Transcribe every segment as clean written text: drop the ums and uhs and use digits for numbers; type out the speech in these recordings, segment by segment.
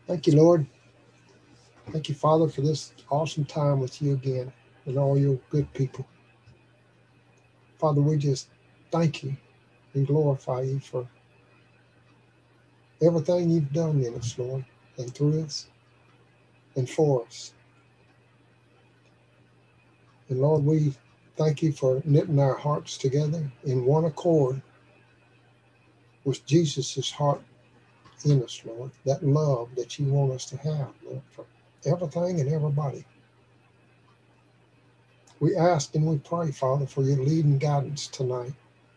Thank you, Lord. Thank you, Father, for this awesome time with you again and all your good people. Father, we just thank you and glorify you for everything you've done in us, Lord, and through us and for us. And Lord, we thank you for knitting our hearts together in one accord with Jesus' heart in us, Lord. That love that you want us to have, Lord, for everything and everybody. We ask and we pray, Father, for your leading guidance tonight.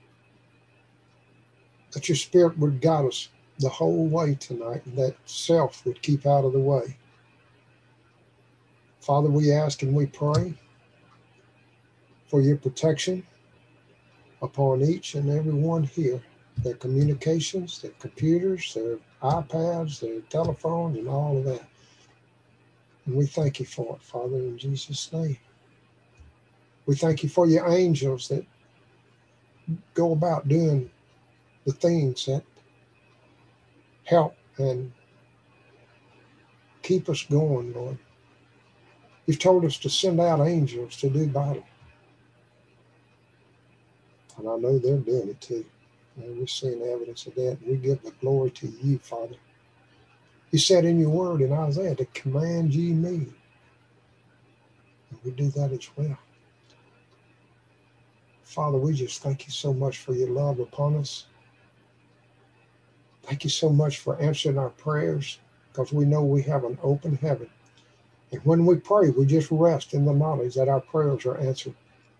That your spirit would guide us the whole way tonight, and that self would keep out of the way. Father, we ask and we pray for your protection upon each and every one here, their communications, their computers, their iPads, their telephones, and all of that. And we thank you for it, Father, in Jesus' name. We thank you for your angels that go about doing the things that help and keep us going, Lord. You've told us to send out angels to do battle. And I know they're doing it too. And we're seeing evidence of that. We give the glory to you, Father. You said in your word in Isaiah to command ye me. And we do that as well. Father, we just thank you so much for your love upon us. Thank you so much for answering our prayers, because we know we have an open heaven. And when we pray, we just rest in the knowledge that our prayers are answered.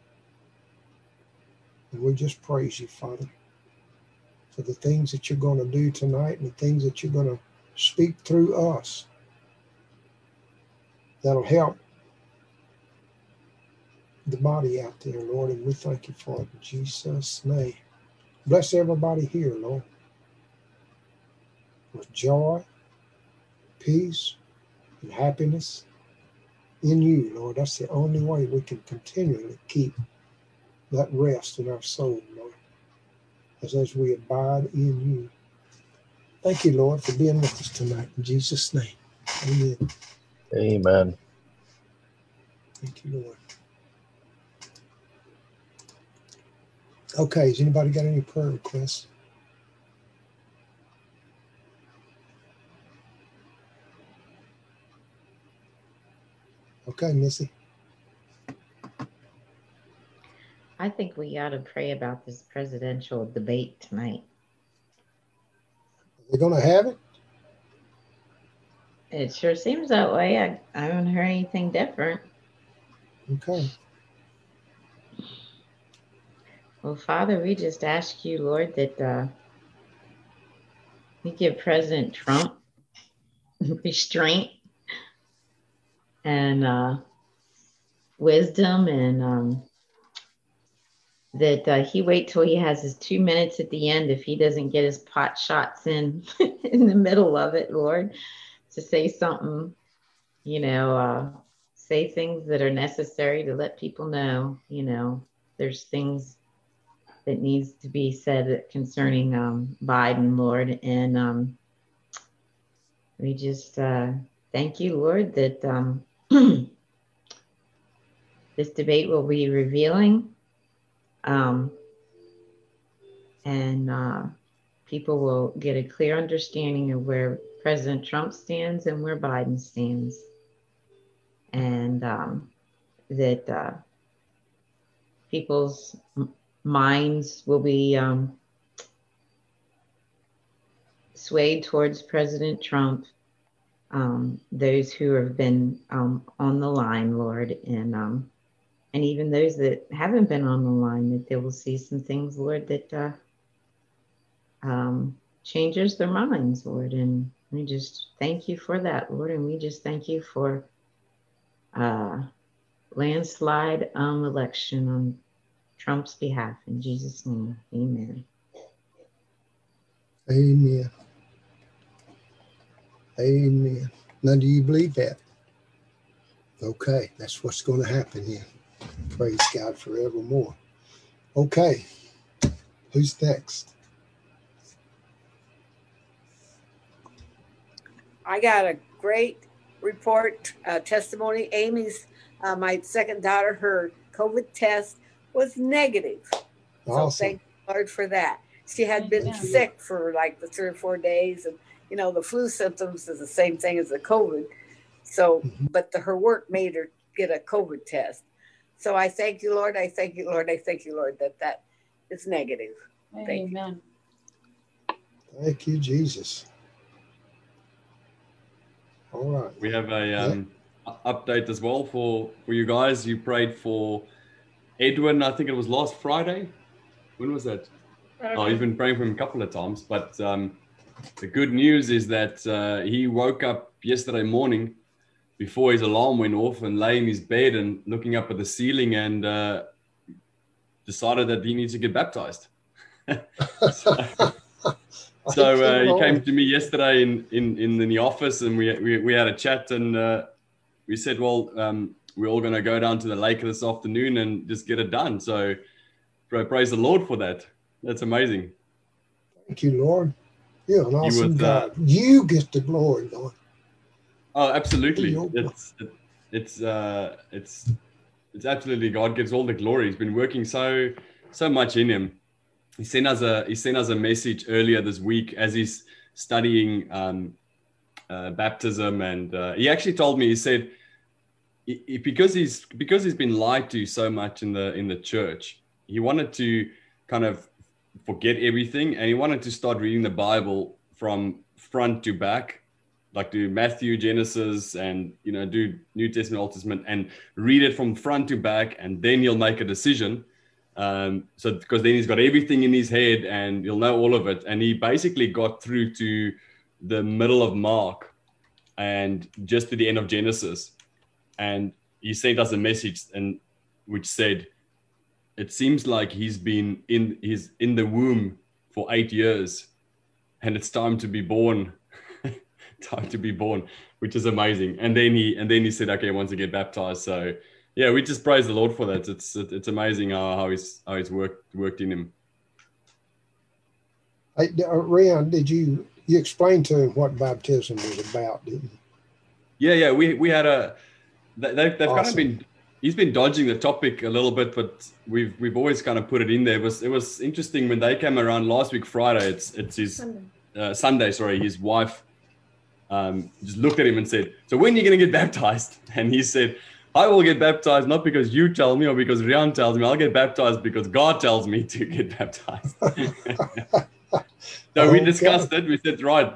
And we just praise you, Father, for the things that you're going to do tonight and the things that you're going to speak through us that'll help the body out there, Lord. And we thank you for it in Jesus' name. Bless everybody here, Lord, with joy, peace, and happiness in you, Lord. That's the only way we can continually keep that rest in our soul, Lord, as we abide in you. Thank you, Lord, for being with us tonight. In Jesus' name, amen. Amen. Thank you, Lord. Okay, has anybody got any prayer requests? Okay, Missy. I think we ought to pray about this presidential debate tonight. They're going to have it? It sure seems that way. I haven't heard anything different. Okay. Well, Father, we just ask you, Lord, that you give President Trump restraint and wisdom, and that he wait till he has his 2 minutes at the end if he doesn't get his pot shots in in the middle of it, Lord, to say something, you know, say things that are necessary to let people know, there's things that needs to be said concerning Biden, Lord. And we just thank you, Lord, that this debate will be revealing, um, and people will get a clear understanding of where President Trump stands and where Biden stands. And that people's minds will be swayed towards President Trump, those who have been on the line, Lord, and even those that haven't been on the line, that they will see some things, Lord, that changes their minds, Lord. And we just thank you for that, Lord. And we just thank you for landslide election on Trump's behalf. In Jesus' name, amen. Amen. Amen. Now, do you believe that? Okay, that's what's going to happen here. Praise God forevermore. Okay, who's next? I got a great report, testimony. Amy's, my second daughter, her COVID test was negative. Awesome. So thank the Lord for that. She had been sick for like the 3 or 4 days, and the flu symptoms is the same thing as the COVID. So, but her work made her get a COVID test. So I thank you, Lord. I thank you, Lord. I thank you, Lord, that is negative. Amen. Thank you, Jesus. All right. We have a update as well for you guys. You prayed for Edwin. I think it was last Friday. When was that? Oh, he's been praying for him a couple of times. But the good news is that he woke up yesterday morning before his alarm went off and lay in his bed and looking up at the ceiling and decided that he needs to get baptized. So he came to me yesterday in the office, and we had a chat, and we said, well, we're all going to go down to the lake this afternoon and just get it done. So praise the Lord for that. That's amazing. Thank you, Lord. You're an awesome God. You get the glory, Lord. Oh, absolutely. It's absolutely, God gets all the glory. He's been working so much in him. He sent us a message earlier this week as he's studying baptism, and he actually told me, he said, because he's been lied to so much in the church, he wanted to kind of forget everything, and he wanted to start reading the Bible from front to back, like do Matthew, Genesis, and do New Testament, Old Testament, and read it from front to back, and then he'll make a decision. So because then he's got everything in his head and he'll know all of it. And he basically got through to the middle of Mark and just to the end of Genesis. And he sent us a message which said, it seems like he's been in the womb for 8 years and it's time to be born. Time to be born, which is amazing. And then he said, okay, he wants to get baptized. So yeah, we just praise the Lord for that. It's amazing how he's worked in him. Hey, Rian, did you explain to him what baptism was about, didn't you? Yeah. We had they've awesome. Kind of been, he's been dodging the topic a little bit, but we've always kind of put it in there. It was interesting when they came around last week Friday. It's his Sunday. Sorry, his wife just looked at him and said, "So when are you going to get baptized?" And he said, I will get baptized not because you tell me or because Rian tells me. I'll get baptized because God tells me to get baptized. So we discussed it. We said, right,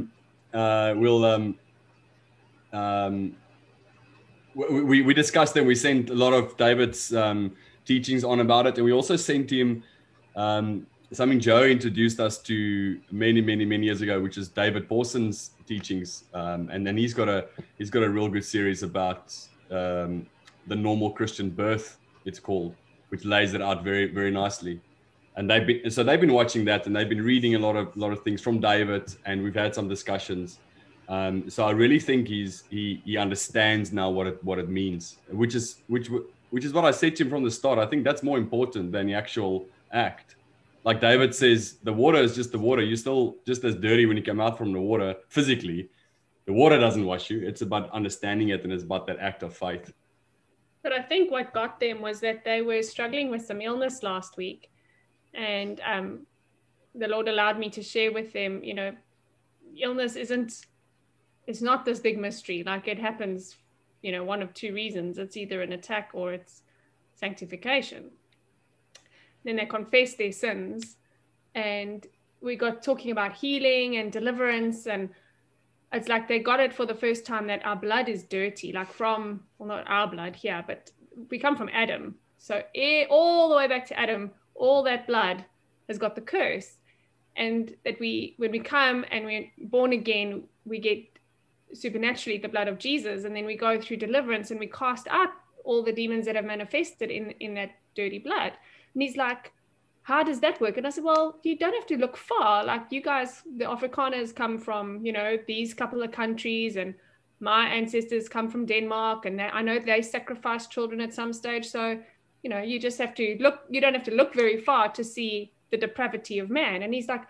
we discussed it. We sent a lot of David's teachings on about it. And we also sent him something Joe introduced us to many years ago, which is David Pawson's teachings. And then he's got a real good series about the normal Christian birth, it's called, which lays it out very, very nicely. And they've been watching that, and they've been reading a lot of things from David, and we've had some discussions. So I really think he understands now what it means, which is what I said to him from the start. I think that's more important than the actual act. Like David says, the water is just the water. You're still just as dirty when you come out from the water physically. The water doesn't wash you. It's about understanding it, and it's about that act of faith. But I think what got them was that they were struggling with some illness last week. And the Lord allowed me to share with them, illness it's not this big mystery. Like it happens, one of two reasons. It's either an attack or it's sanctification. Then they confess their sins, and we got talking about healing and deliverance, and it's like they got it for the first time that our blood is dirty, like not our blood here, but we come from Adam. So all the way back to Adam, all that blood has got the curse. And that when we come and we're born again, we get supernaturally the blood of Jesus, and then we go through deliverance and we cast out all the demons that have manifested in that dirty blood. And he's like, how does that work? And I said, well, you don't have to look far. Like you guys, the Afrikaners come from, these couple of countries, and my ancestors come from Denmark, and I know they sacrificed children at some stage. So, you just have to look, you don't have to look very far to see the depravity of man. And he's like,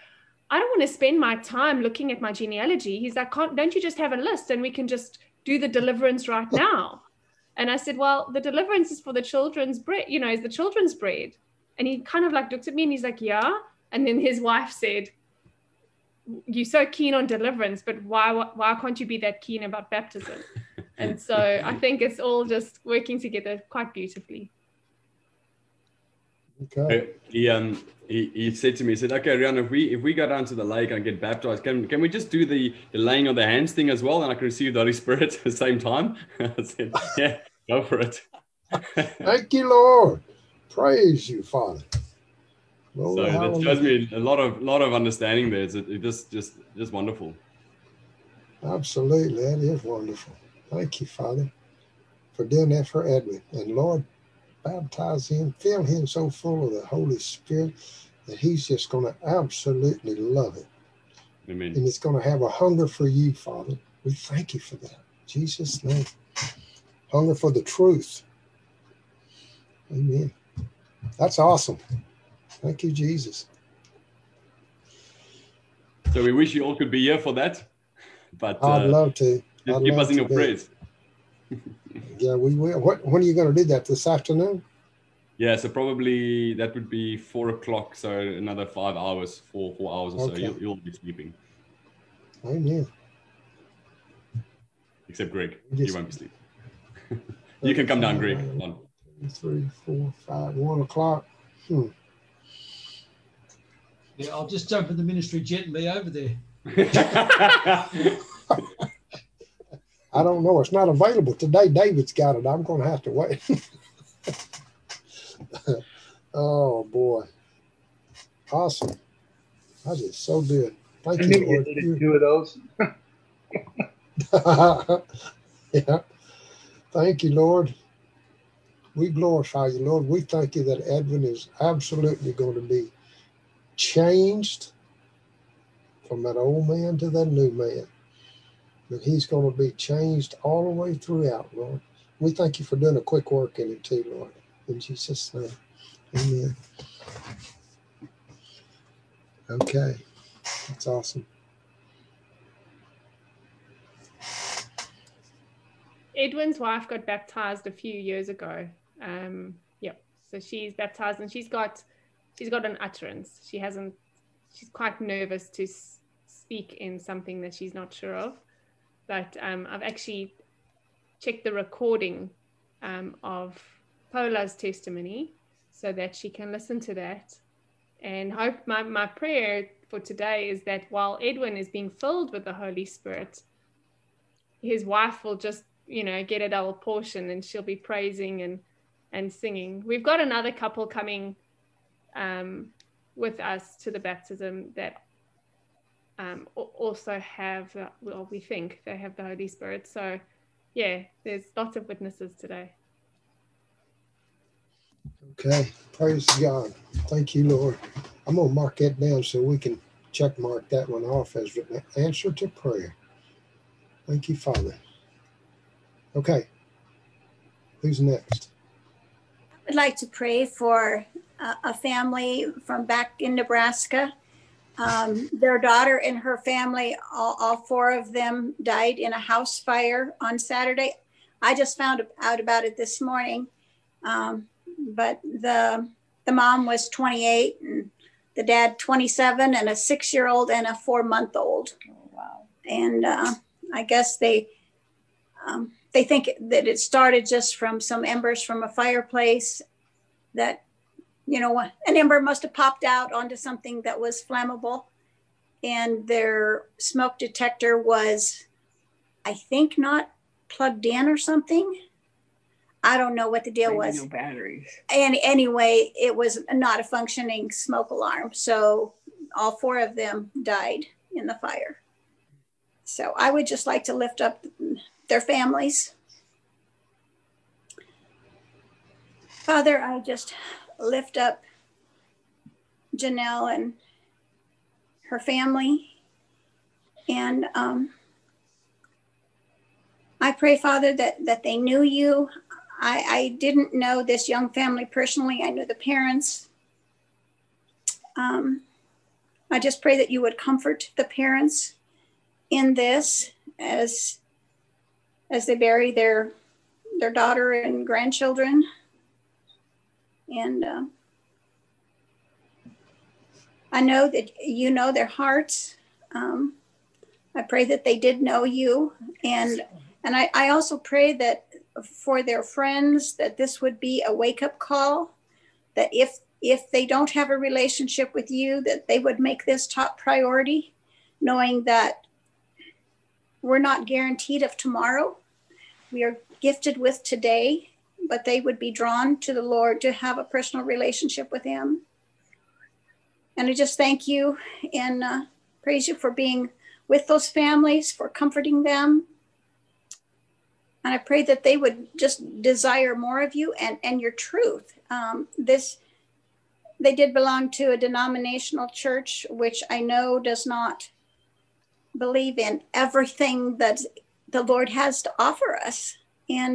I don't want to spend my time looking at my genealogy. He's like, don't you just have a list and we can just do the deliverance right now? And I said, well, the deliverance is for the children's bread, is the children's bread. And he kind of like looked at me and he's like, yeah. And then his wife said, you're so keen on deliverance, but why can't you be that keen about baptism? And so I think it's all just working together quite beautifully. Okay. He said to me, he said, okay, Rian, if we go down to the lake and get baptized, can we just do the laying of the hands thing as well, and I can receive the Holy Spirit at the same time? I said, yeah, go for it. Thank you, Lord. Praise you, Father. Lord, so that hallelujah. shows me a lot of understanding there. It's just wonderful. Absolutely, that is wonderful. Thank you, Father, for doing that for Edwin. And Lord, baptize him, fill him so full of the Holy Spirit that he's just going to absolutely love it. Amen. And he's going to have a hunger for you, Father. We thank you for that. In Jesus' name. Hunger for the truth. Amen. That's awesome. Thank you, Jesus. So we wish you all could be here for that. But I'd love to. Just keep us in your prayers. Yeah, we will. When are you going to do that? This afternoon? Yeah, so probably that would be 4:00. So another 5 hours, 4 hours or Okay. so. You'll be sleeping. Amen. Except Greg, Yes. you won't be sleeping. You can come down, Greg. Come on. 3, 4, 5, 1 o'clock. Yeah, I'll just jump in the ministry jet and be over there. I don't know. It's not available today. David's got it. I'm going to have to wait. Oh, boy. Awesome. That is so good. Thank you, Lord. You did 2 of those. Yeah. Thank you, Lord. We glorify you, Lord. We thank you that Edwin is absolutely going to be changed from that old man to that new man. That he's going to be changed all the way throughout, Lord. We thank you for doing a quick work in it too, Lord. In Jesus' name. Amen. Okay. That's awesome. Edwin's wife got baptized a few years ago. So she's baptized and she's got an utterance. She's quite nervous to speak in something that she's not sure of. But I've actually checked the recording of Paula's testimony so that she can listen to that. And hope my prayer for today is that while Edwin is being filled with the Holy Spirit, his wife will just, get a double portion and she'll be praising and singing. We've got another couple coming with us to the baptism that also have, we think they have the Holy Spirit. So yeah, there's lots of witnesses today. Okay. Praise God. Thank you, Lord. I'm going to mark that down so we can check mark that one off as an answer to prayer. Thank you, Father. Okay. Who's next? I'd like to pray for a family from back in Nebraska. Their daughter and her family, all 4 of them died in a house fire on Saturday. I just found out about it this morning. But the mom was 28 and the dad 27 and a 6-year-old and a 4-month-old. Oh, wow. And I guess they think that it started just from some embers from a fireplace that, an ember must have popped out onto something that was flammable. And their smoke detector was, I think, not plugged in or something. I don't know what the deal was. No batteries. And anyway, it was not a functioning smoke alarm. So all 4 of them died in the fire. So I would just like to lift up their families. Father, I just lift up Janelle and her family. And I pray, Father, that they knew you. I didn't know this young family personally. I knew the parents. I just pray that you would comfort the parents in this as they bury their daughter and grandchildren. And I know that you know their hearts. I pray that they did know you. And I also pray that for their friends, that this would be a wake-up call, that if they don't have a relationship with you, that they would make this top priority, knowing that we're not guaranteed of tomorrow. We are gifted with today, but they would be drawn to the Lord to have a personal relationship with him. And I just thank you and praise you for being with those families, for comforting them. And I pray that they would just desire more of you and your truth. They did belong to a denominational church, which I know does not believe in everything that the Lord has to offer us. And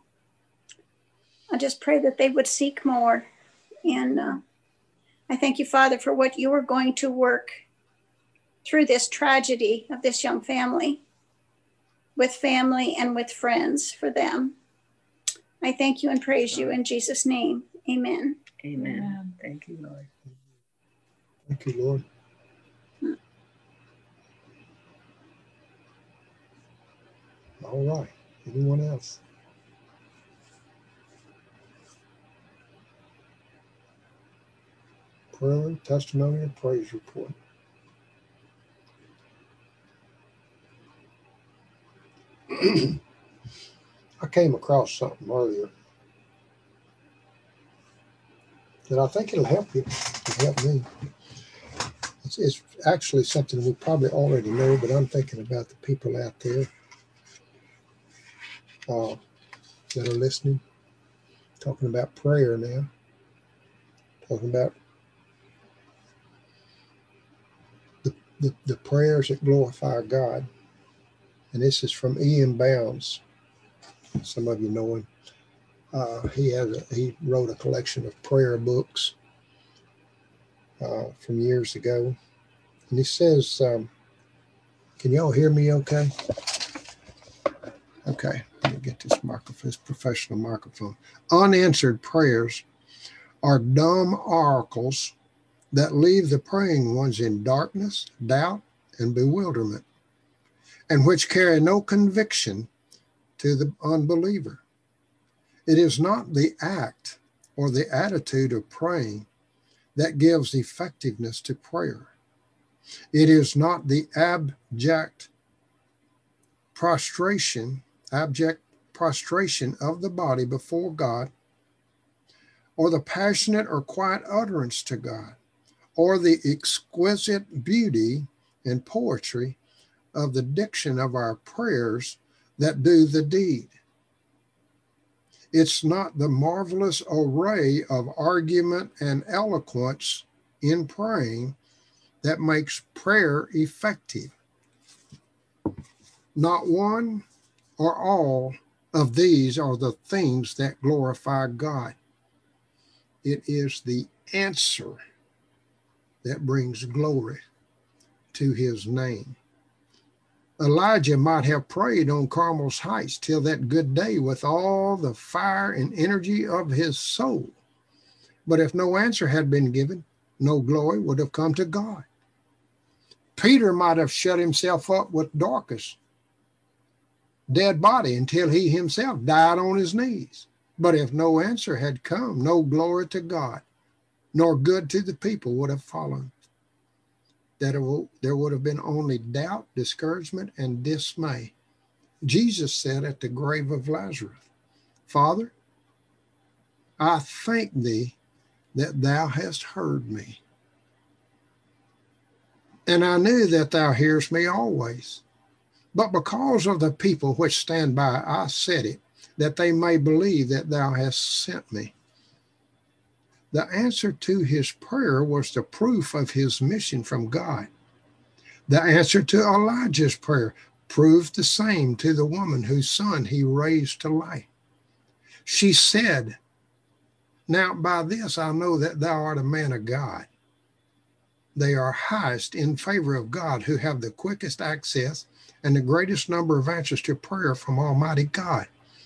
I just pray that they would seek more. And I thank you, Father, for what you are going to work through this tragedy of this young family, with family and with friends for them. I thank you and praise you in Jesus' name. Amen. Amen. Thank you, Lord. Thank you, Lord. All right. Anyone else? Prayer, testimony, and praise report. I came across something earlier that I think it'll help you. It'll help me. It's actually something we probably already know, but I'm thinking about the people out there that are listening, talking about prayer now, talking about the prayers that glorify God. And this is from Ian Bounds. Some of you know him. He wrote a collection of prayer books from years ago. And he says, can y'all hear me okay? Okay, let me get this microphone, this professional microphone. Unanswered prayers are dumb oracles that leave the praying ones in darkness, doubt, and bewilderment, and which carry no conviction to the unbeliever. It is not the act or the attitude of praying that gives effectiveness to prayer. It is not the abject prostration of the body before God, or the passionate or quiet utterance to God, or the exquisite beauty and poetry of the diction of our prayers that do the deed. It's not the marvelous array of argument and eloquence in praying that makes prayer effective. Not one or all of these are the things that glorify God. It is the answer that brings glory to his name. Elijah might have prayed on Carmel's heights till that good day with all the fire and energy of his soul. But if no answer had been given, no glory would have come to God. Peter might have shut himself up with Dorcas' dead body until he himself died on his knees. But if no answer had come, no glory to God, nor good to the people would have followed. There would have been only doubt, discouragement, and dismay. Jesus said at the grave of Lazarus, Father, I thank thee that thou hast heard me. And I knew that thou hearest me always. But because of the people which stand by, I said it, that they may believe that thou hast sent me. The answer to his prayer was the proof of his mission from God. The answer to Elijah's prayer proved the same to the woman whose son he raised to life. She said, Now by this I know that thou art a man of God. They are highest in favor of God, who have the quickest access and the greatest number of answers to prayer from Almighty God.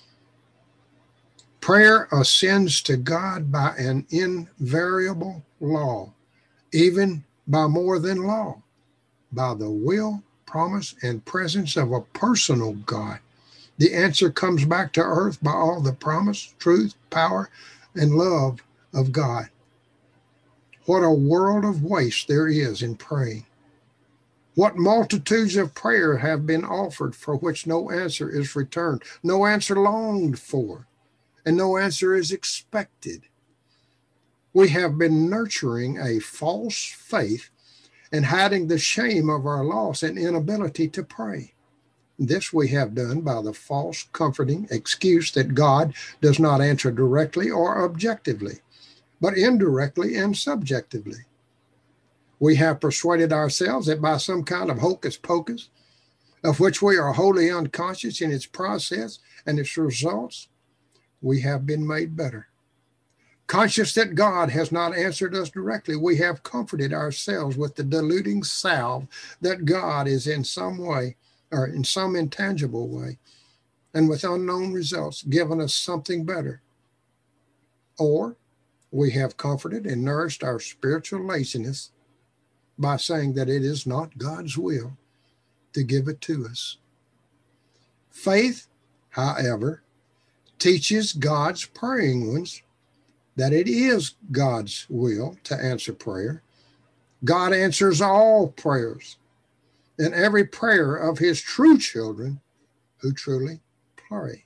Prayer ascends to God by an invariable law, even by more than law, by the will, promise, and presence of a personal God. The answer comes back to earth by all the promise, truth, power, and love of God. What a world of waste there is in praying. What multitudes of prayer have been offered for which no answer is returned, no answer longed for, and no answer is expected. We have been nurturing a false faith and hiding the shame of our loss and inability to pray. This we have done by the false, comforting excuse that God does not answer directly or objectively, but indirectly and subjectively. We have persuaded ourselves that by some kind of hocus pocus, of which we are wholly unconscious in its process and its results, we have been made better. Conscious that God has not answered us directly, we have comforted ourselves with the deluding salve that God is in some way, or in some intangible way, and with unknown results, given us something better. Or we have comforted and nourished our spiritual laziness by saying that it is not God's will to give it to us. Faith, however, teaches God's praying ones that it is God's will to answer prayer. God answers all prayers and every prayer of his true children who truly pray.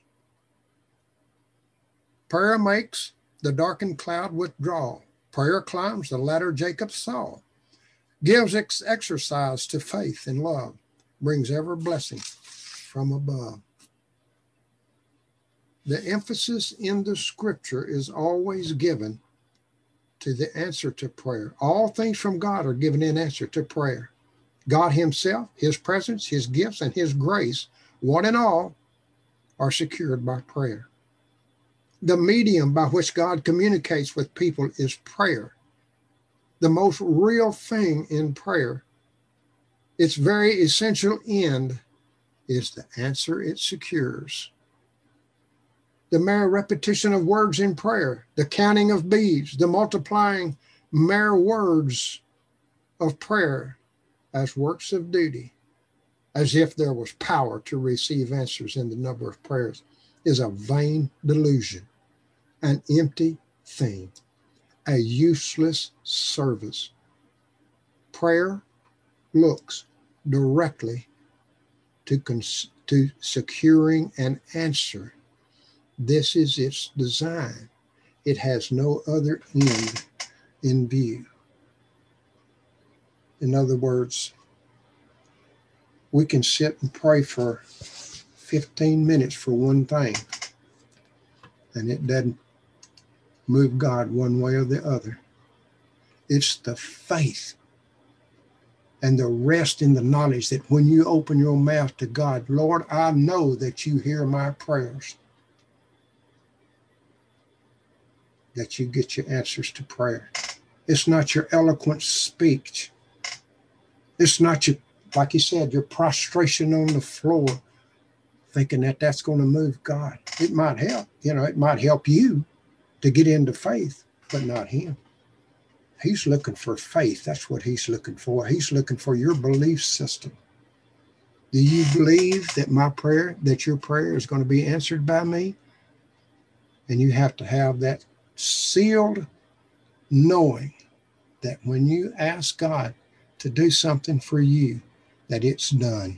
Prayer makes the darkened cloud withdraw. Prayer climbs the ladder Jacob saw, gives exercise to faith and love, brings every blessing from above. The emphasis in the scripture is always given to the answer to prayer. All things from God are given in answer to prayer. God himself, his presence, his gifts, and his grace, one and all, are secured by prayer. The medium by which God communicates with people is prayer. The most real thing in prayer, its very essential end, is the answer it secures. The mere repetition of words in prayer, the counting of beads, the multiplying mere words of prayer as works of duty, as if there was power to receive answers in the number of prayers, is a vain delusion, an empty thing, a useless service. Prayer looks directly to securing an answer. This is its design. It has no other end in view. In other words, we can sit and pray for 15 minutes for one thing, and it doesn't move God one way or the other. It's the faith and the rest in the knowledge that when you open your mouth to God, Lord, I know that you hear my prayers, that you get your answers to prayer. It's not your eloquent speech. It's not your, like you said, your prostration on the floor, thinking that that's going to move God. It might help, it might help you to get into faith, but not him. He's looking for faith. That's what he's looking for. He's looking for your belief system. Do you believe that your prayer is going to be answered by me? And you have to have that sealed knowing that when you ask God to do something for you, that it's done.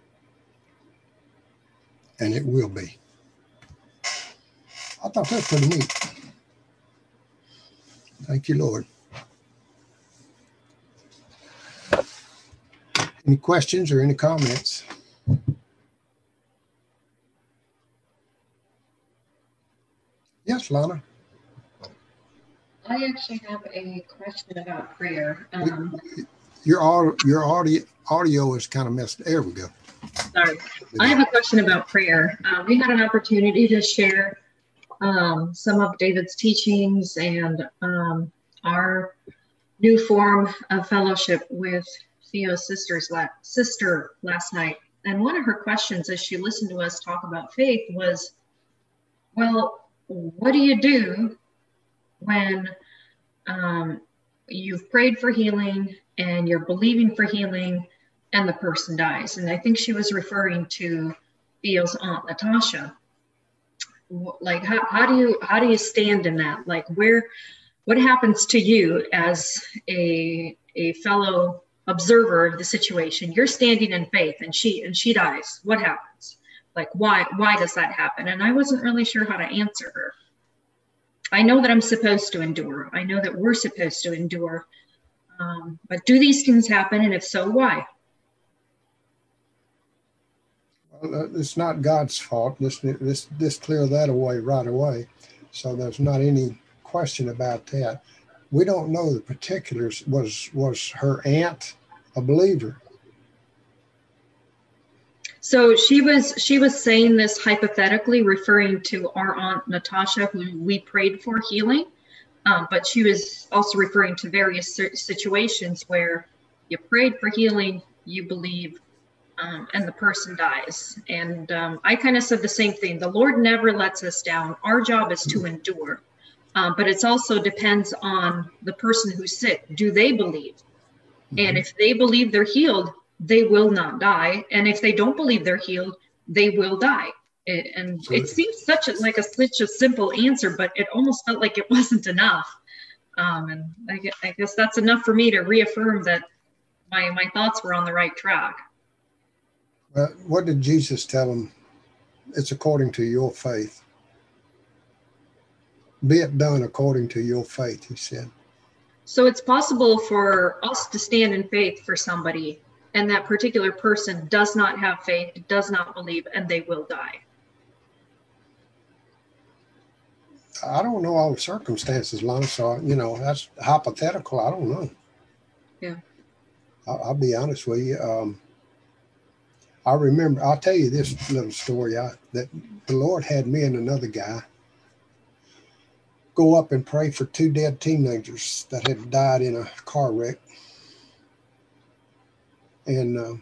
And it will be. I thought that was pretty neat. Thank you, Lord. Any questions or any comments? Yes, Lana. I actually have a question about prayer. Your audio is kind of messed. There we go. Sorry. I have a question about prayer. We had an opportunity to share some of David's teachings and our new form of fellowship with Theo's sister last night. And one of her questions as she listened to us talk about faith was, well, what do you do when you've prayed for healing and you're believing for healing and the person dies? And I think she was referring to Theo's aunt, Natasha. Like, how do you stand in that? Like, what happens to you as a fellow observer of the situation? You're standing in faith and she dies. What happens? Like, why does that happen? And I wasn't really sure how to answer her. I know that I'm supposed to endure. I know that we're supposed to endure. But do these things happen? And if so, why? Well, it's not God's fault. Let's clear that away right away. So there's not any question about that. We don't know the particulars. Was her aunt a believer? So she was saying this hypothetically, referring to our aunt Natasha, who we prayed for healing. But she was also referring to various situations where you prayed for healing, you believe, and the person dies. And I kind of said the same thing. The Lord never lets us down. Our job is to endure. But it also depends on the person who's sick. Do they believe? And if they believe they're healed, they will not die. And if they don't believe they're healed, they will die. It seems such a simple answer, but it almost felt like it wasn't enough. And I guess that's enough for me to reaffirm that my thoughts were on the right track. Well, what did Jesus tell them? It's according to your faith. Be it done according to your faith, he said. So it's possible for us to stand in faith for somebody, and that particular person does not have faith, does not believe, and they will die. I don't know all the circumstances, Lana, so, that's hypothetical. I don't know. Yeah. I'll be honest with you. I remember, I'll tell you this little story, that the Lord had me and another guy go up and pray for 2 dead teenagers that had died in a car wreck. And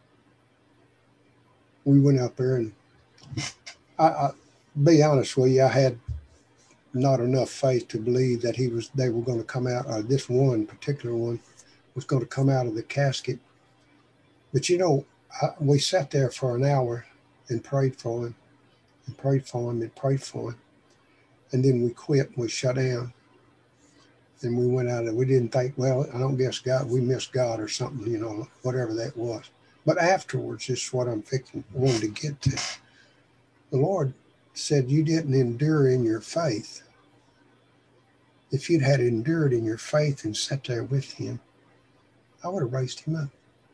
we went up there, and I be honest with you, I had not enough faith to believe that they were going to come out, or this one particular one was going to come out of the casket. But we sat there for an hour and prayed for him, and prayed for him, and prayed for him. And then we quit, and we shut down. And we went out, and we didn't think, well, I don't guess we missed God or something, whatever that was. But afterwards, this is what I'm wanting to get to. The Lord said, you didn't endure in your faith. If you'd had endured in your faith and sat there with him, I would have raised him up.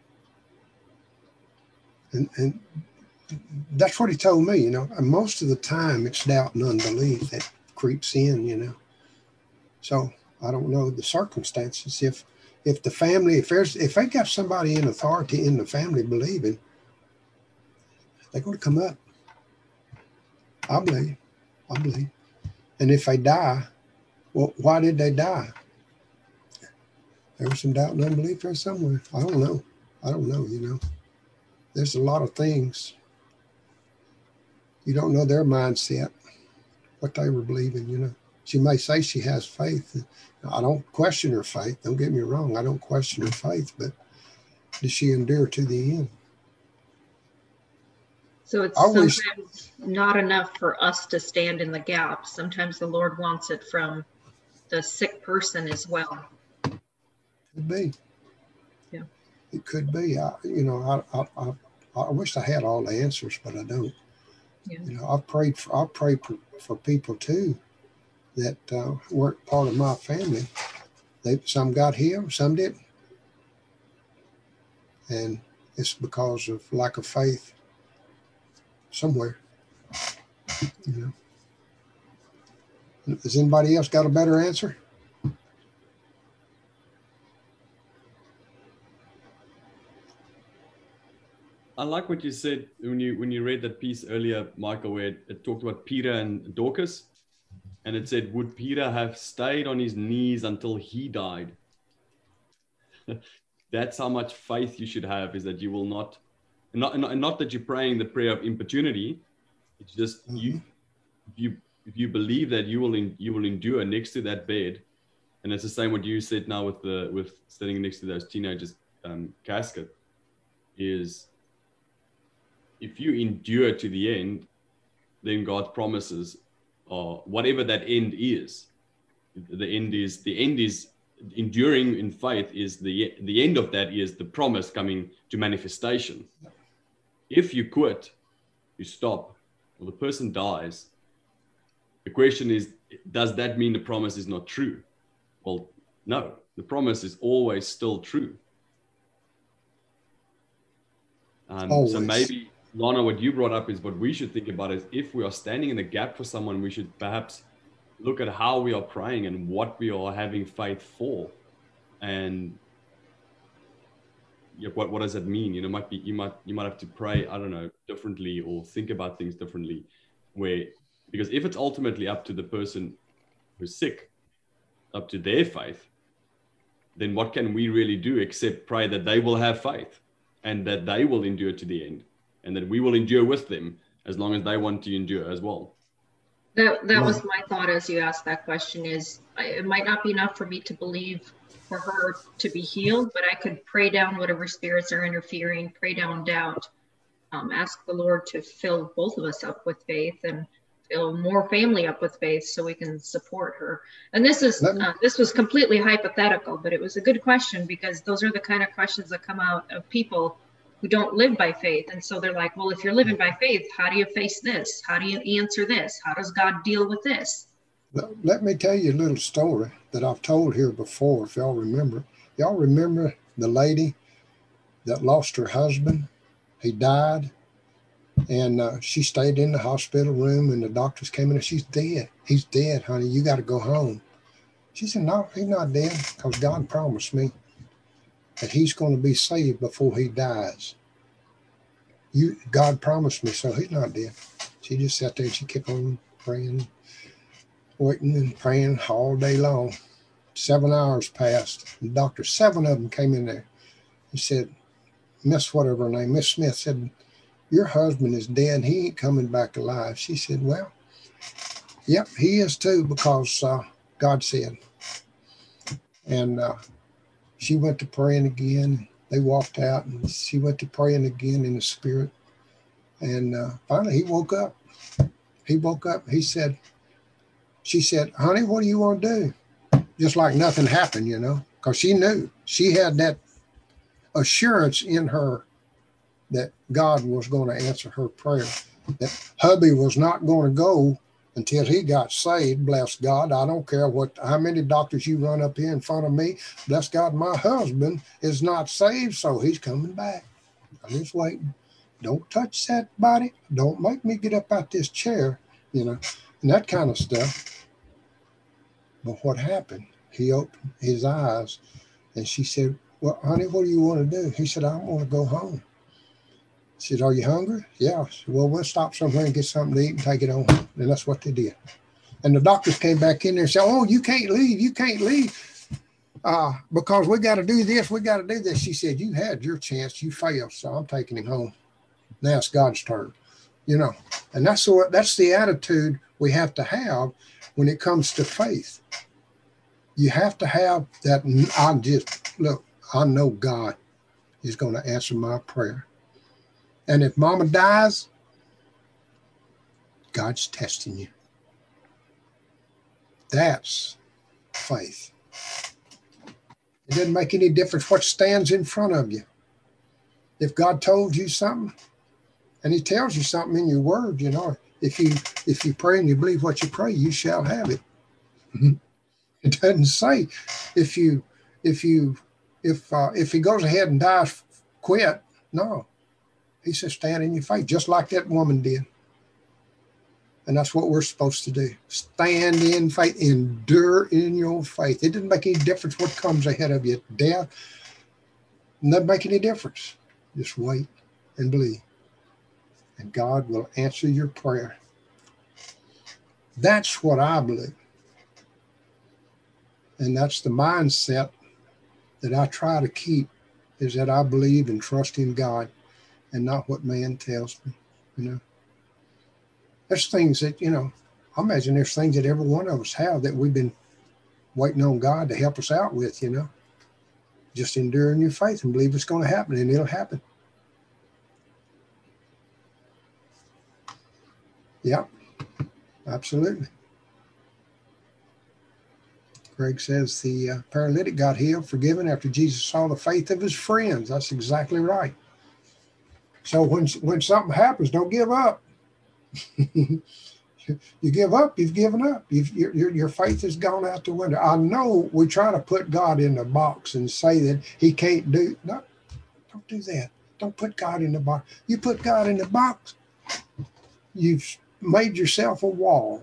And that's what he told me, And most of the time it's doubt and unbelief that creeps in, So I don't know the circumstances. If the family, if they got somebody in authority in the family believing, they're going to come up. I believe. And if they die, well, why did they die? There was some doubt and unbelief there somewhere. I don't know. There's a lot of things. You don't know their mindset, what they were believing, She may say she has faith. I don't question her faith. Don't get me wrong. I don't question her faith, but does she endure to the end? So it's sometimes not enough for us to stand in the gap. Sometimes the Lord wants it from the sick person as well. Could be. Yeah. It could be. I wish I had all the answers, but I don't. Yeah. I've prayed for people too that weren't part of my family. Some got healed, some didn't, and it's because of lack of faith somewhere. Has anybody else got a better answer? I like what you said when you read that piece earlier, Michael, where it talked about Peter and Dorcas, and it said, would Peter have stayed on his knees until he died? That's how much faith you should have, is that you will not that you're praying the prayer of importunity. It's just if you believe that you will endure next to that bed, and it's the same what you said now with sitting next to those teenagers' casket, is if you endure to the end, then God promises, whatever that end is, the end is enduring in faith, is the end of that is the promise coming to manifestation. If you quit, you stop, or the person dies, the question is, does that mean the promise is not true? Well, no, the promise is always still true. So maybe, Lana, what you brought up is what we should think about is, if we are standing in the gap for someone, we should perhaps look at how we are praying and what we are having faith for. And what does that mean? You know, you might have to pray, I don't know, differently, or think about things differently, because if it's ultimately up to the person who's sick, up to their faith, then what can we really do except pray that they will have faith and that they will endure to the end, and that we will endure with them as long as they want to endure as well. That was my thought as you asked that question, is it might not be enough for me to believe for her to be healed, but I could pray down whatever spirits are interfering, pray down doubt, ask the Lord to fill both of us up with faith and fill more family up with faith so we can support her. And this was completely hypothetical, but it was a good question, because those are the kind of questions that come out of people who don't live by faith. And so they're like, well, if you're living by faith, how do you face this? How do you answer this? How does God deal with this? Let me tell you a little story that I've told here before, if y'all remember. Y'all remember the lady that lost her husband? He died, and she stayed in the hospital room, and the doctors came in and she's dead. He's dead, honey. You got to go home. She said, no, he's not dead, because God promised me that he's going to be saved before he dies. God promised me, so he's not dead. She just sat there and she kept on praying, waiting and praying all day long. 7 hours passed. The doctor, 7 of them came in there. He said, Miss whatever her name, Miss Smith said, your husband is dead. He ain't coming back alive. She said, well, yep, he is too, because God said. And she went to praying again. They walked out, and she went to praying again in the spirit. And finally he woke up. He woke up. She said, honey, what do you want to do? Just like nothing happened, you know, because she knew. She had that assurance in her that God was going to answer her prayer, that hubby was not going to go until he got saved. Bless God. I don't care how many doctors you run up here in front of me. Bless God, my husband is not saved, so he's coming back. I'm just waiting. Don't touch that body. Don't make me get up out this chair, you know, and that kind of stuff. But what happened? He opened his eyes, and she said, well, honey, what do you want to do? He said, I want to go home. She said, are you hungry? Yeah. Said, well, we'll stop somewhere and get something to eat and take it on home. And that's what they did. And the doctors came back in there and said, oh, you can't leave. You can't leave because we got to do this. We got to do this. She said, you had your chance. You failed. So I'm taking him home. Now it's God's turn, you know. And that's the attitude we have to have when it comes to faith. You have to have that. I know God is going to answer my prayer. And if mama dies, God's testing you. That's faith. It doesn't make any difference what stands in front of you. If God told you something, and he tells you something in your word, you know, if you pray and you believe what you pray, you shall have it. It doesn't say if he goes ahead and dies, quit. No. He says, stand in your faith, just like that woman did. And that's what we're supposed to do. Stand in faith, endure in your faith. It doesn't make any difference what comes ahead of you. Death, doesn't make any difference. Just wait and believe. And God will answer your prayer. That's what I believe. And that's the mindset that I try to keep is that I believe and trust in God and not what man tells me. You know, there's things that, you know, I imagine there's things that every one of us have that we've been waiting on God to help us out with, you know. Just endure in your faith and believe it's going to happen, and it'll happen. Yeah, absolutely. Greg says the paralytic got healed, forgiven after Jesus saw the faith of his friends. That's exactly right. So when something happens, don't give up. You give up, you've given up. Your faith has gone out the window. I know we try to put God in the box and say that he can't do. No, don't do that. Don't put God in the box. You put God in the box, you've made yourself a wall.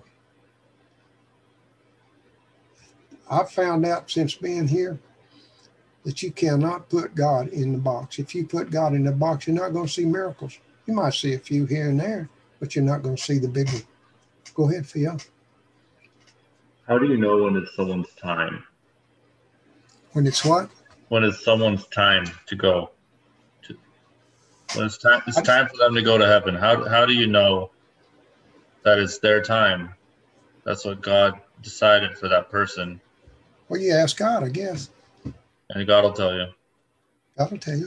I've found out since being here that you cannot put God in the box. If you put God in the box, you're not going to see miracles. You might see a few here and there, but you're not going to see the big one. Go ahead, Theo. How do you know when it's someone's time? When it's what? When it's someone's time to go. When it's time for them to go to heaven. How do you know that it's their time? That's what God decided for that person. Well, you ask God, I guess. And God will tell you. God will tell you.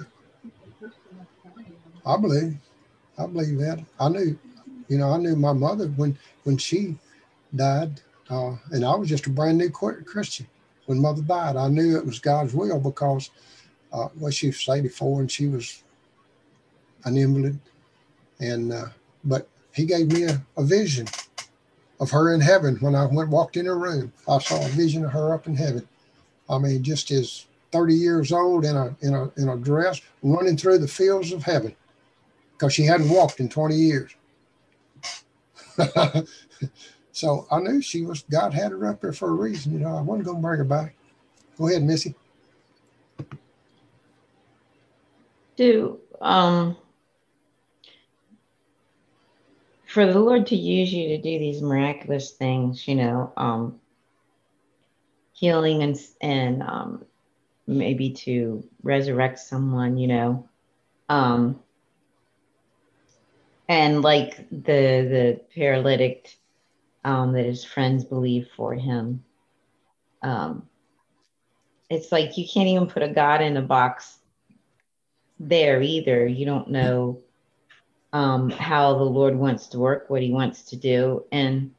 I believe that. I knew my mother when she died, and I was just a brand new Christian. When Mother died, I knew it was God's will because, she was 84 and she was an invalid, and but He gave me a vision of her in heaven. When I walked in her room, I saw a vision of her up in heaven. I mean, just as 30 years old in a dress, running through the fields of heaven, because she hadn't walked in 20 years. So I knew God had her up there for a reason. You know, I wasn't going to bring her back. Go ahead, Missy. For the Lord to use you to do these miraculous things, you know, healing and maybe to resurrect someone, you know, and like the paralytic that his friends believe for him, it's like you can't even put a God in a box there either. You don't know how the Lord wants to work, what he wants to do. And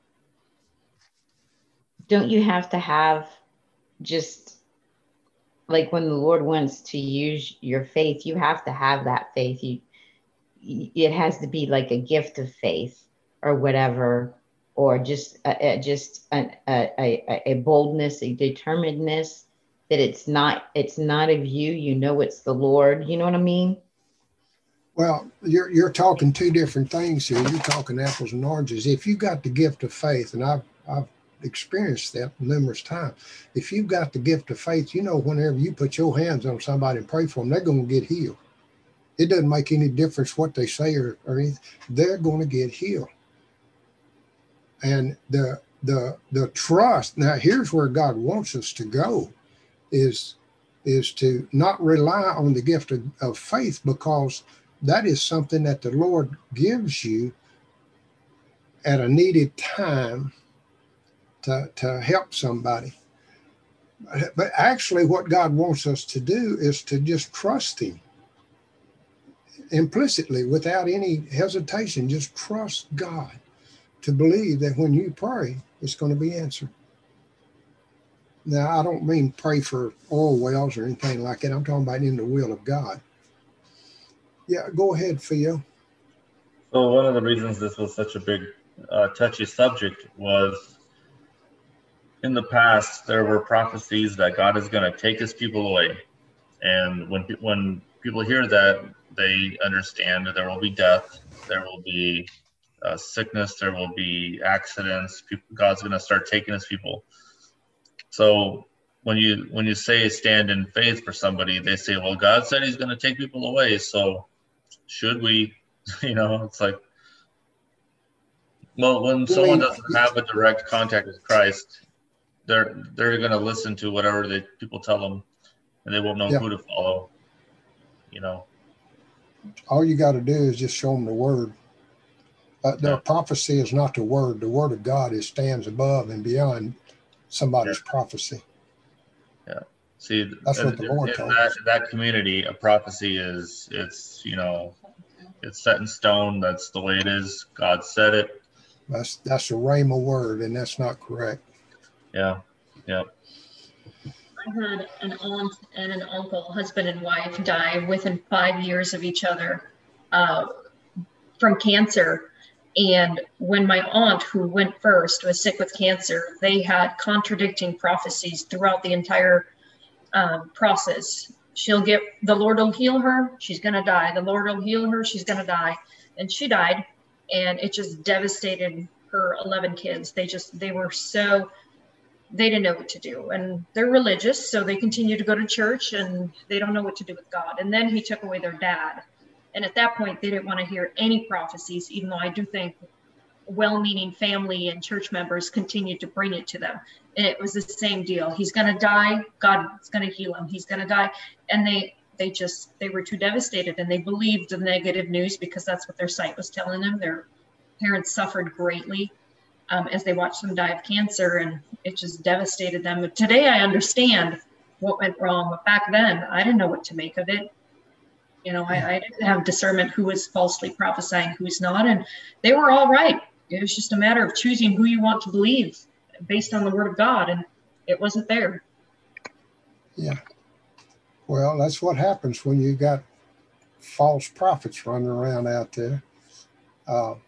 don't you have to have just like when the Lord wants to use your faith, you have to have that faith. It has to be like a gift of faith or whatever, or just a boldness, a determinedness that it's not of you. You know, it's the Lord. You know what I mean? Well, you're talking two different things here. You're talking apples and oranges. If you got the gift of faith, and I've experienced that numerous times. If you've got the gift of faith, you know, whenever you put your hands on somebody and pray for them, they're going to get healed. It doesn't make any difference what they say or anything. They're going to get healed. And the trust. Now, here's where God wants us to go, is to not rely on the gift of faith, because that is something that the Lord gives you at a needed time to help somebody. But actually what God wants us to do is to just trust him implicitly, without any hesitation. Just trust God, to believe that when you pray, it's going to be answered. Now, I don't mean pray for oil wells or anything like that. I'm talking about in the will of God. Yeah, go ahead, Theo. So one of the reasons this was such a big touchy subject was, in the past, there were prophecies that God is going to take his people away. And when people hear that, they understand that there will be death, there will be sickness, there will be accidents. God's going to start taking his people. So when you say stand in faith for somebody, they say, well, God said he's going to take people away, so should we? You know, it's like, well, when someone doesn't have a direct contact with Christ, they're going to listen to whatever people tell them. and they won't know Yeah. who to follow. You know. All you got to do is just show them the word. Their Yeah. prophecy is not the word. The word of God stands above and beyond somebody's prophecy. Yeah. See, That's what the Lord told us. that community, a prophecy is, it's, you know, it's set in stone. That's the way it is. God said it. That's a rhema word, and that's not correct. Yeah. Yeah. I had an aunt and an uncle, husband and wife, die within 5 years of each other from cancer. And when my aunt, who went first, was sick with cancer, they had contradicting prophecies throughout the entire process. The Lord will heal her, she's going to die. The Lord will heal her, she's going to die. And she died, and it just devastated her 11 kids. They didn't know what to do. And they're religious, so they continue to go to church, and they don't know what to do with God. And then he took away their dad. And at that point, they didn't want to hear any prophecies, even though I do think well-meaning family and church members continued to bring it to them. And it was the same deal. He's going to die. God's going to heal him. He's going to die. And they were too devastated, and they believed the negative news because that's what their sight was telling them. Their parents suffered greatly as they watched them die of cancer, and it just devastated them. But today I understand what went wrong. But back then, I didn't know what to make of it. You know, I didn't have discernment who was falsely prophesying, who's not, and they were all right. It was just a matter of choosing who you want to believe based on the word of God, and it wasn't there. Yeah. Well, that's what happens when you got false prophets running around out there. The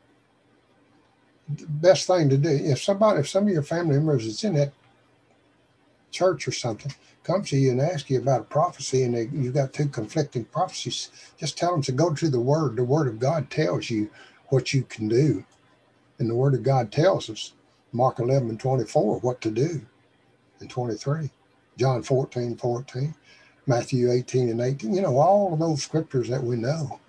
best thing to do, if some of your family members is in that church or something, come to you and ask you about a prophecy, and you've got two conflicting prophecies, just tell them to go to the word. The word of God tells you what you can do. And the word of God tells us, Mark 11:24, what to do, and 23, John 14:14, Matthew 18:18, you know, all of those scriptures that we know.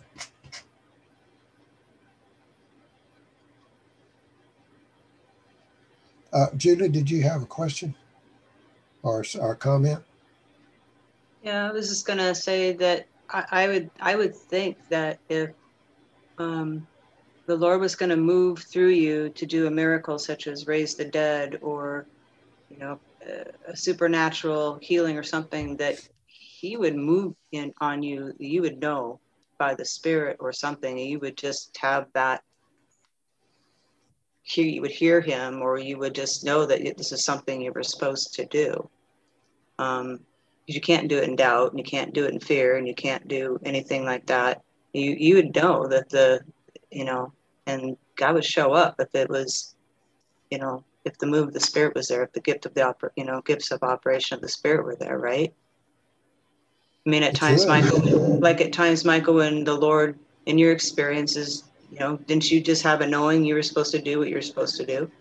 Julie, did you have a question or a comment? Yeah, I was just going to say that I would think that if the Lord was going to move through you to do a miracle such as raise the dead, or, you know, a supernatural healing or something, that he would move in on you, you would know by the Spirit or something. You would just have that. You would hear him, or you would just know that this is something you were supposed to do. You can't do it in doubt, and you can't do it in fear, and you can't do anything like that. You would know that and God would show up if it was, if the move of the Spirit was there, if the gift of gifts of operation of the Spirit were there, right? I mean, at times, Michael, when the Lord, in your experiences, didn't you just have a knowing you were supposed to do what you were supposed to do?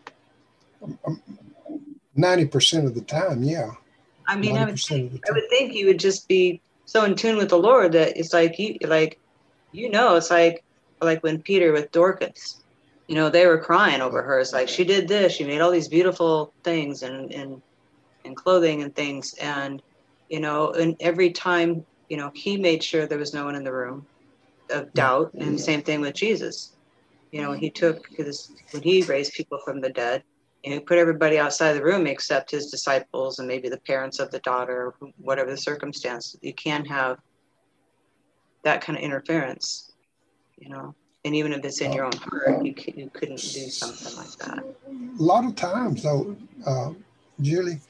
90% of the time, yeah. I mean, I would think you would just be so in tune with the Lord that it's like it's like when Peter with Dorcas, they were crying over her. It's like, she did this, she made all these beautiful things and clothing and things, and and every time he made sure there was no one in the room of doubt. And same thing with Jesus. When he raised people from the dead, he put everybody outside the room except his disciples and maybe the parents of the daughter, whatever the circumstance. You can't have that kind of interference, and even if it's in your own heart, you couldn't do something like that. A lot of times, though, Julie,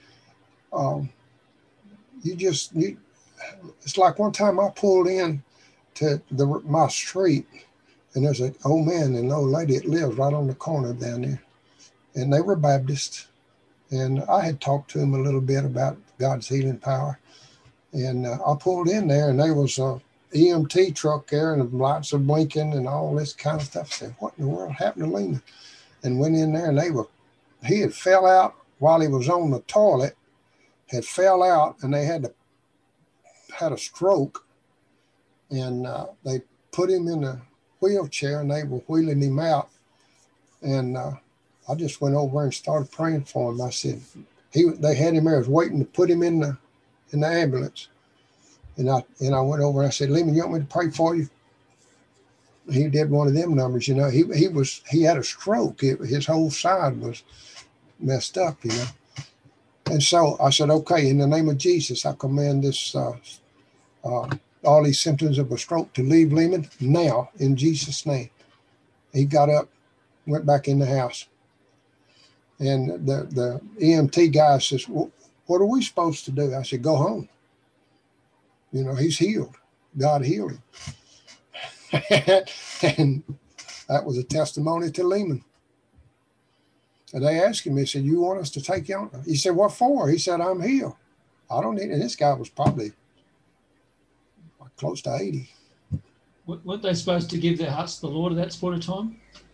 it's like one time I pulled in to my street, and there's an old man and an old lady that lives right on the corner down there, and they were Baptists, and I had talked to them a little bit about God's healing power, and I pulled in there, and there was a EMT truck there, and the lights are blinking and all this kind of stuff. I said, what in the world happened to Lena? And went in there, and he had fell out while he was on the toilet, had fell out, and they had a stroke, and they put him in a wheelchair, and they were wheeling him out, and I just went over and started praying for him. I said, they had him there, was waiting to put him in in the ambulance. And I went over and I said, Lehman, you want me to pray for you? He did one of them numbers, you know. He had a stroke. His whole side was messed up, you know. And so I said, okay, in the name of Jesus, I command this all these symptoms of a stroke to leave Lehman now in Jesus' name. He got up, went back in the house. And the EMT guy says, well, what are we supposed to do? I said, go home. You know, he's healed. God healed him. And that was a testimony to Lehman. And they asked him, he said, you want us to take you on? He said, what for? He said, I'm healed. I don't need, and this guy was probably close to 80. Weren't they supposed to give their hearts to the Lord at that point of time?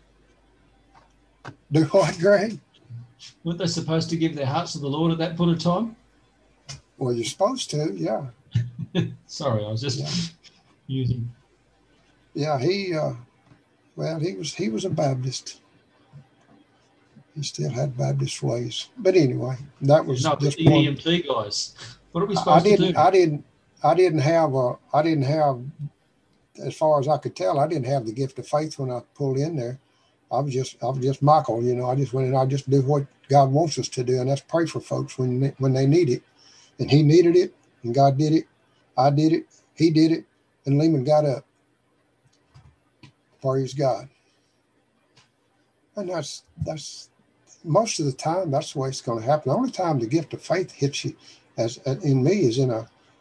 Do what, Greg? Weren't they supposed to give their hearts to the Lord at that point of time? Well, you're supposed to, yeah. Sorry, I was just using. Yeah, he was a Baptist. He still had Baptist ways. But anyway, that was not just the one. EMT guys. What are we supposed to do? I didn't have, as far as I could tell, I didn't have the gift of faith when I pulled in there. I was just Michael, you know. I just went and I just do what God wants us to do, and that's pray for folks when they need it. And he needed it, and God did it. I did it. He did it, and Lehman got up. Praise God. And that's most of the time that's the way it's going to happen. The only time the gift of faith hits you, as in me, is in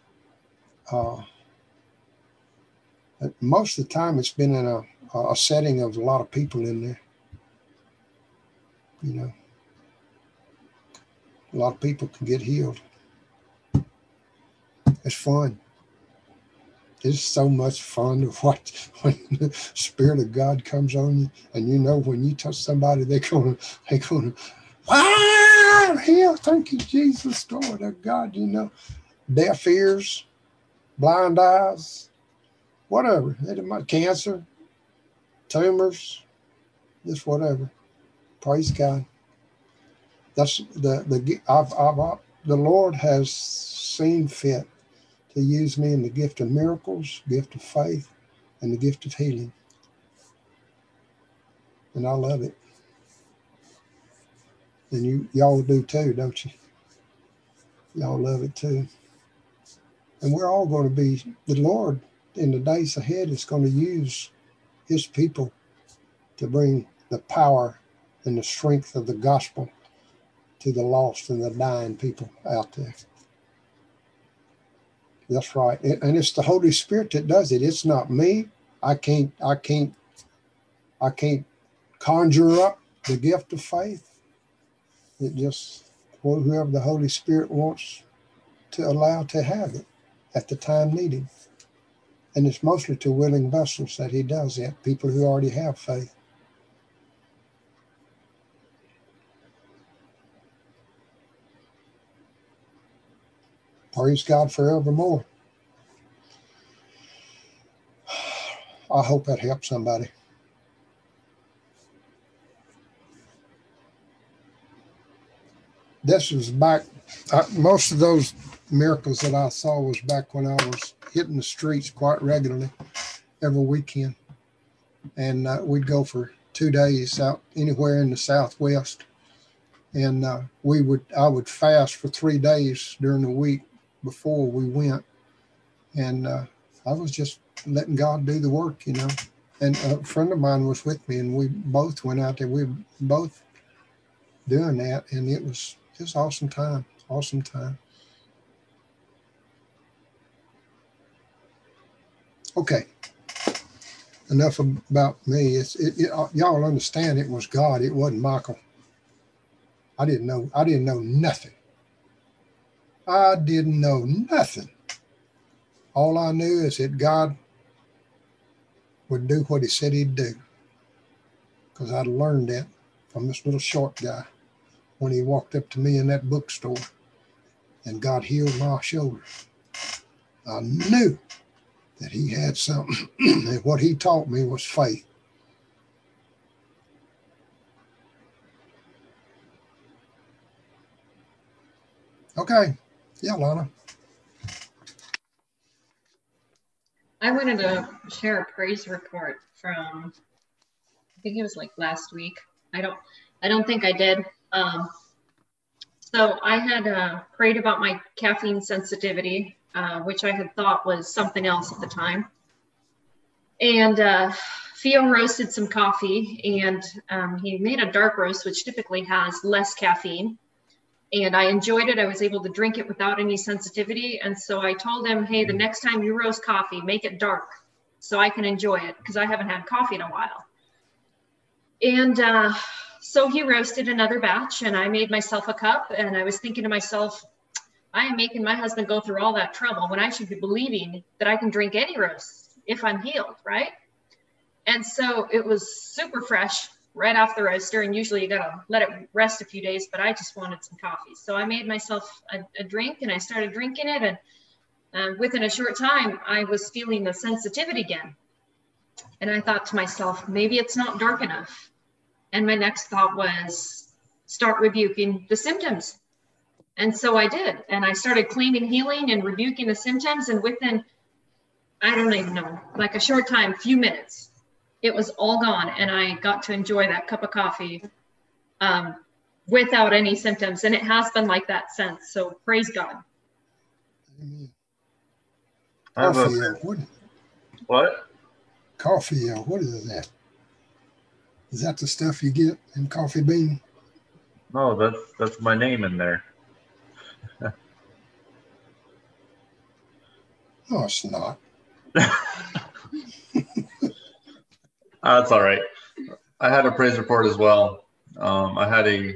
most of the time it's been in a setting of a lot of people in there. You know, a lot of people can get healed. It's fun. It's so much fun to watch when the Spirit of God comes on you, and you know when you touch somebody, they're gonna, wow, heal, thank you, Jesus, glory to God, you know, deaf ears, blind eyes, whatever, cancer, tumors, just whatever. Praise God. That's the Lord has seen fit to use me in the gift of miracles, gift of faith, and the gift of healing. And I love it. And y'all do too, don't you? Y'all love it too. And we're all going to be, the Lord in the days ahead is going to use his people to bring the power and the strength of the gospel to the lost and the dying people out there. That's right. And it's the Holy Spirit that does it. It's not me. I can't conjure up the gift of faith. It just, whoever the Holy Spirit wants to allow to have it at the time needed. And it's mostly to willing vessels that he does it, people who already have faith. Praise God forevermore. I hope that helps somebody. This was back, most of those miracles that I saw was back when I was hitting the streets quite regularly every weekend. And we'd go for 2 days out anywhere in the Southwest. And I would fast for 3 days during the week before we went. And I was just letting God do the work, you know. And a friend of mine was with me, and we both went out there. We were both doing that, and it was just awesome time. Awesome time. Okay. Enough about me. Y'all understand it was God. It wasn't Michael. I didn't know nothing. I didn't know nothing. All I knew is that God would do what he said he'd do. Because I'd learned that from this little short guy when he walked up to me in that bookstore and God healed my shoulder. I knew that he had something, and what he taught me was faith. Okay. Yeah, Lana. I wanted to share a praise report from, I think it was like last week. I don't think I did. So I had prayed about my caffeine sensitivity, which I had thought was something else at the time. And Theo roasted some coffee, and he made a dark roast, which typically has less caffeine. And I enjoyed it. I was able to drink it without any sensitivity. And so I told him, hey, the next time you roast coffee, make it dark so I can enjoy it, because I haven't had coffee in a while. And so he roasted another batch, and I made myself a cup. And I was thinking to myself, I am making my husband go through all that trouble when I should be believing that I can drink any roast if I'm healed, right? And so it was super fresh right off the roaster, and usually you gotta let it rest a few days, but I just wanted some coffee. So I made myself a drink, and I started drinking it, and within a short time, I was feeling the sensitivity again. And I thought to myself, maybe it's not dark enough. And my next thought was, start rebuking the symptoms. And so I did, and I started claiming healing and rebuking the symptoms, and within, I don't even know, like a short time, few minutes, it was all gone, and I got to enjoy that cup of coffee without any symptoms, and it has been like that since. So praise God. Amen. Coffee. What? Coffee. What is that? Is that the stuff you get in Coffee Bean? No, that's my name in there. No, it's not. That's all right. I had a praise report as well. I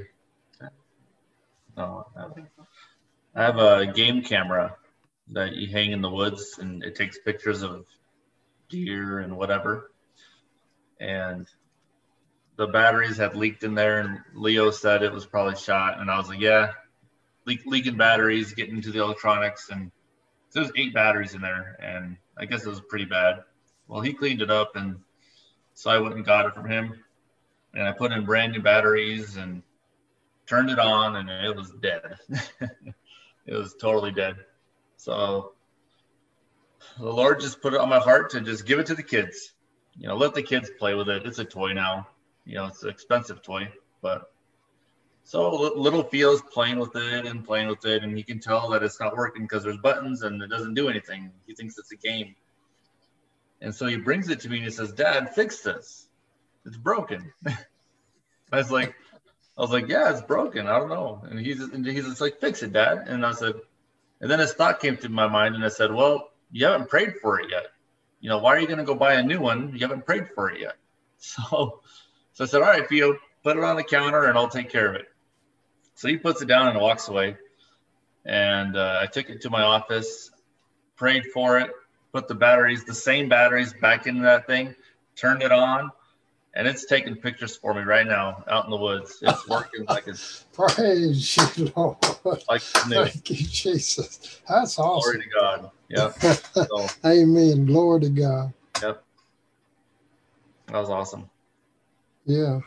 have a game camera that you hang in the woods, and it takes pictures of deer and whatever. And the batteries had leaked in there, and Leo said it was probably shot. And I was like, yeah, leaking batteries, getting into the electronics. And so there's 8 batteries in there, and I guess it was pretty bad. Well, he cleaned it up, and so I went and got it from him, and I put in brand new batteries and turned it on, and it was dead. It was totally dead. So the Lord just put it on my heart to just give it to the kids. Let the kids play with it. It's a toy now. It's an expensive toy, but so little Theo's playing with it, and he can tell that it's not working because there's buttons and it doesn't do anything. He thinks it's a game. And so he brings it to me and he says, Dad, fix this. It's broken. I was like, yeah, it's broken. I don't know. And he's just like, fix it, Dad. And I said, and then his thought came to my mind, and I said, well, you haven't prayed for it yet. Why are you going to go buy a new one? You haven't prayed for it yet. So I said, all right, Theo, put it on the counter and I'll take care of it. So he puts it down and walks away. And I took it to my office, prayed for it, put the same batteries back into that thing, turned it on, and it's taking pictures for me right now out in the woods. It's working like it's praise you, Lord. Like new. Thank you, Jesus. That's awesome. Glory to God. Yep. So, amen. Glory to God. Yep. That was awesome. Yeah.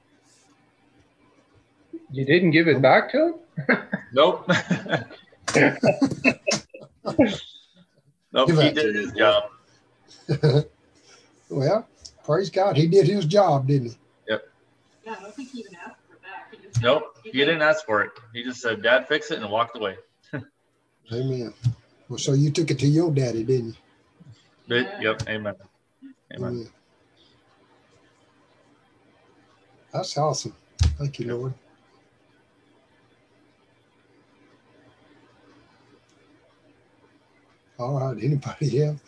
You didn't give it back to him? Nope. Nope, he did his job. Well, praise God. He did his job, didn't he? Yep. Yeah, I don't think he even asked for it back. Nope, he didn't ask for it. He just said, Dad, fix it, and walked away. Amen. Well, so you took it to your daddy, didn't you? Yep, amen. Amen. That's awesome. Thank you, Lord. All right, anybody else?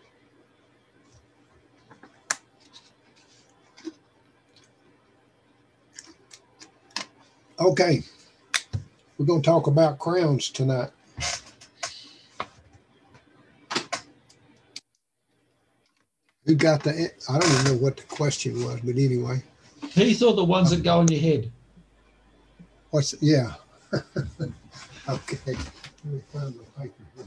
Okay, we're going to talk about crowns tonight. Who got the, I don't even know what the question was, but anyway. Teeth or the ones that go on your head? Yeah. Okay. Let me find the paper here.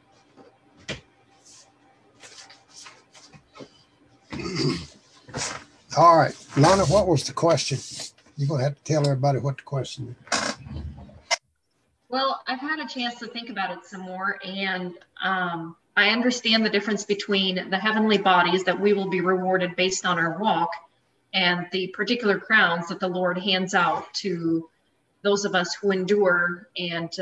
All right, Lana, what was the question? You're going to have to tell everybody what the question is. Well, I've had a chance to think about it some more, and I I understand the difference between the heavenly bodies that we will be rewarded based on our walk and the particular crowns that the Lord hands out to those of us who endure and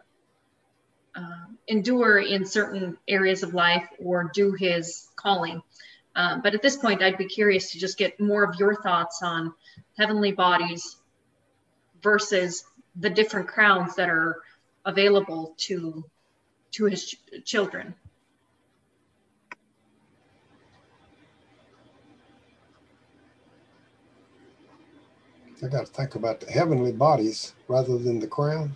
endure in certain areas of life or do his calling. But at this point, I'd be curious to just get more of your thoughts on heavenly bodies versus the different crowns that are available to his children. I got to think about the heavenly bodies rather than the crown.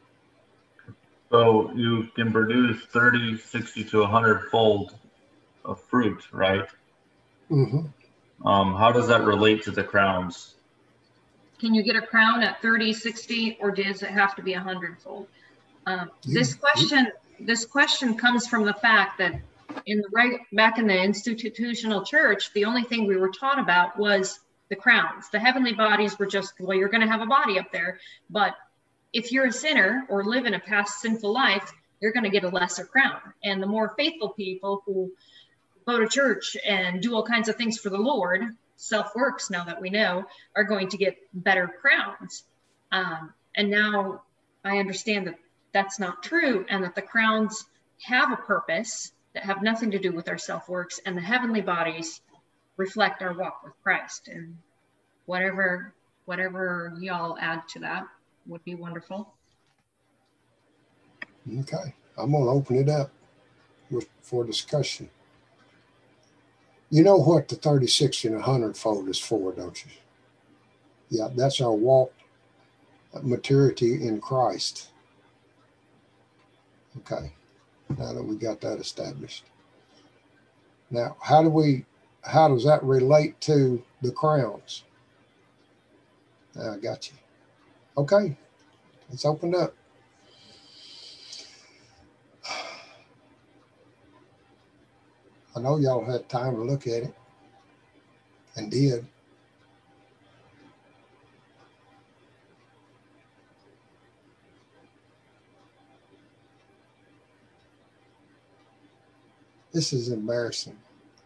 So you can produce 30, 60 to 100 fold of fruit, right? Mm-hmm. How does that relate to the crowns? Can you get a crown at 30, 60, or does it have to be 100-fold? This question comes from the fact that back in the institutional church, the only thing we were taught about was the crowns. The heavenly bodies were just, well, you're going to have a body up there, but if you're a sinner or live in a past sinful life, you're going to get a lesser crown. And the more faithful people who go to church and do all kinds of things for the Lord, self-works now that we know, are going to get better crowns. And now I understand that that's not true, and that the crowns have a purpose that have nothing to do with our self-works, and the heavenly bodies reflect our walk with Christ. And whatever y'all add to that would be wonderful. Okay, I'm going to open it up for discussion. You know what the 30, 60, and 100-fold is for, don't you? Yeah, that's our walk, maturity in Christ. Okay, now that we got that established. Now, how does that relate to the crowns? I got you. Okay, it's opened up. I know y'all had time to look at it and did. This is embarrassing.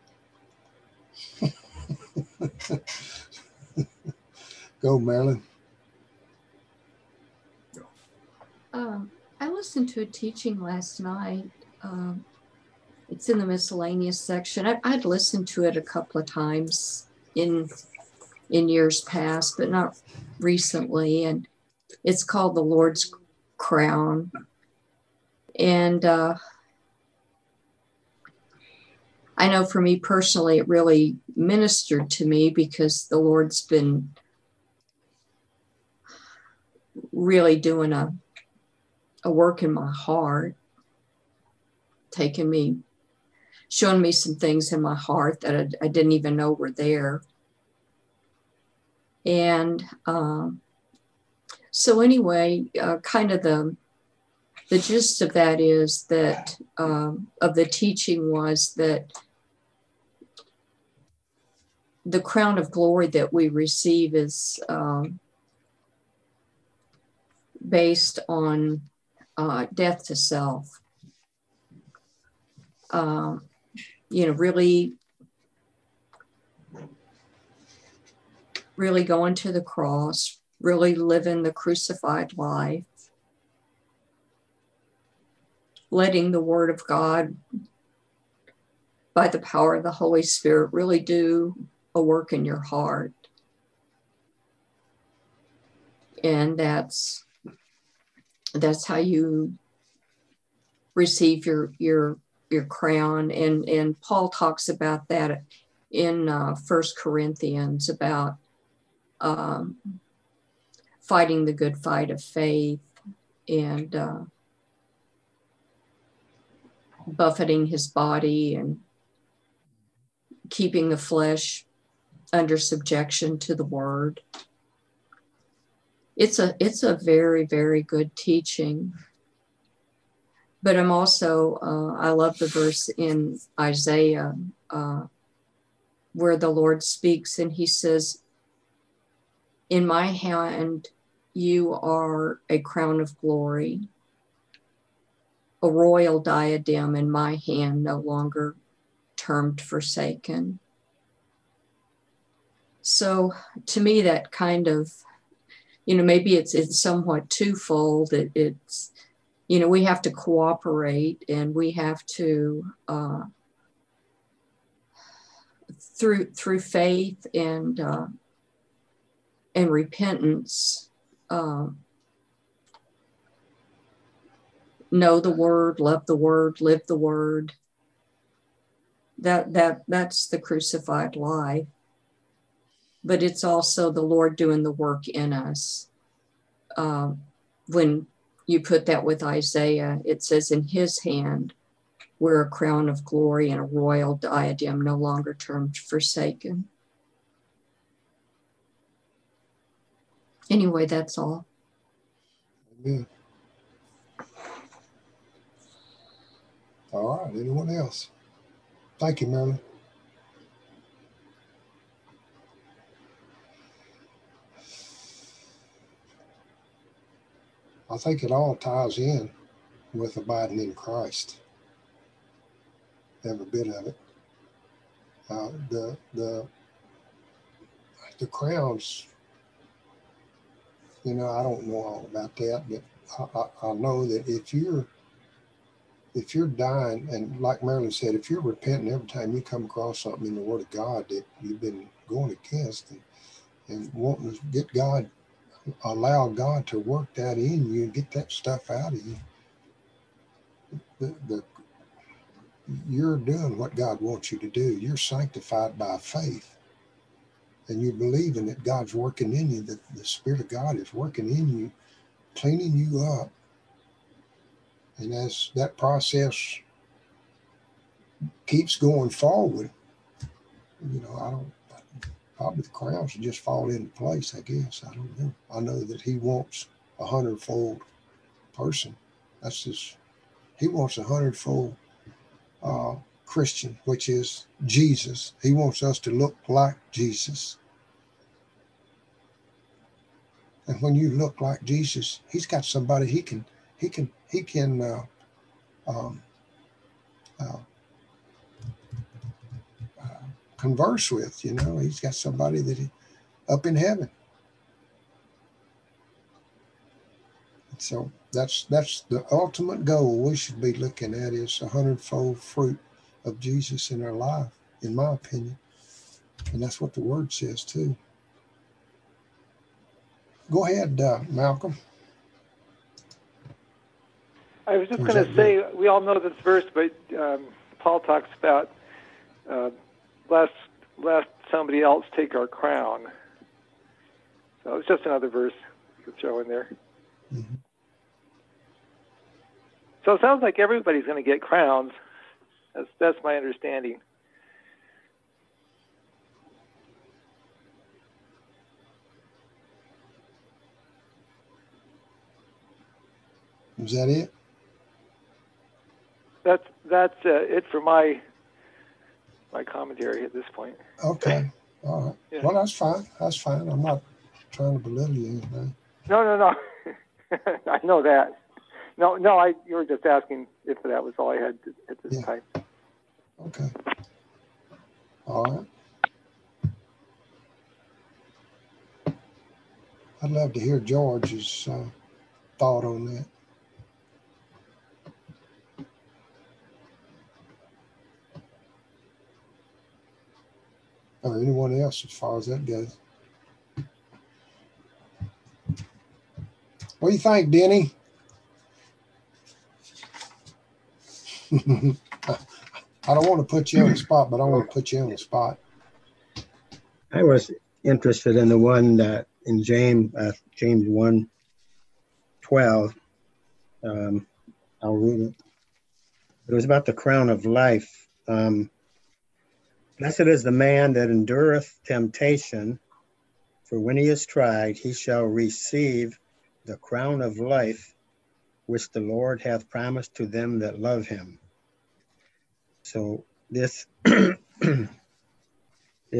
Go, Marilyn. I listened to a teaching last night. It's in the miscellaneous section. I'd listened to it a couple of times in years past, but not recently. And it's called The Lord's Crown. And I know for me personally, it really ministered to me because the Lord's been really doing a work in my heart, showing me some things in my heart that I didn't even know were there. And so anyway, kind of the gist of that is that, of the teaching was that the crown of glory that we receive is based on death to self. Really going to the cross, really living the crucified life, letting the Word of God, by the power of the Holy Spirit, really do a work in your heart. And that's how you receive your crown. And Paul talks about that in 1 Corinthians about fighting the good fight of faith and buffeting his body and keeping the flesh under subjection to the word. It's a very, very good teaching. But I'm also, I love the verse in Isaiah where the Lord speaks and he says, "In my hand, you are a crown of glory. a royal diadem in my hand, no longer termed forsaken. So to me, that kind of, maybe it's somewhat twofold. It's, we have to cooperate, and we have to, through faith and repentance, know the word, love the word, live the word. That's the crucified life. But it's also the Lord doing the work in us. When you put that with Isaiah, it says, in his hand, we're a crown of glory and a royal diadem, no longer termed forsaken. Anyway, that's all. Amen. All right. Anyone else? Thank you, Marilyn. I think it all ties in with abiding in Christ. Every bit of it. The crowns, I don't know all about that, but I know that if you're dying, and like Marilyn said, if you're repenting every time you come across something in the Word of God that you've been going against, and wanting to get God, allow God to work that in you and get that stuff out of you, you're doing what God wants you to do. You're sanctified by faith. And you're believing that God's working in you, that the Spirit of God is working in you, cleaning you up. And as that process keeps going forward, probably the crowns will just fall into place, I guess. I don't know. I know that he wants a 100-fold person. He wants a 100-fold Christian, which is Jesus. He wants us to look like Jesus. And when you look like Jesus, he's got somebody he can converse with. He's got somebody that up in heaven. So that's the ultimate goal we should be looking at, is a 100-fold fruit of Jesus in our life, in my opinion. And that's what the word says too. Go ahead, Malcolm. I was just going to say, we all know this verse, but Paul talks about lest somebody else take our crown. So it's just another verse to throw in there. Mm-hmm. So it sounds like everybody's going to get crowns. That's my understanding. Is that it? That's it for my commentary at this point. Okay. All right. Yeah. Well, that's fine. That's fine. I'm not trying to belittle you anything. No. I know that. No. You were just asking if that was all I had at this time. Okay. All right. I'd love to hear George's thought on that. Or anyone else as far as that goes. What do you think, Denny? I don't want to put you on the spot, but I want to put you on the spot. I was interested in the one that in James 1:12. I'll read it. It was about the crown of life. Blessed is the man that endureth temptation, for when he is tried, he shall receive the crown of life, which the Lord hath promised to them that love him. So this, there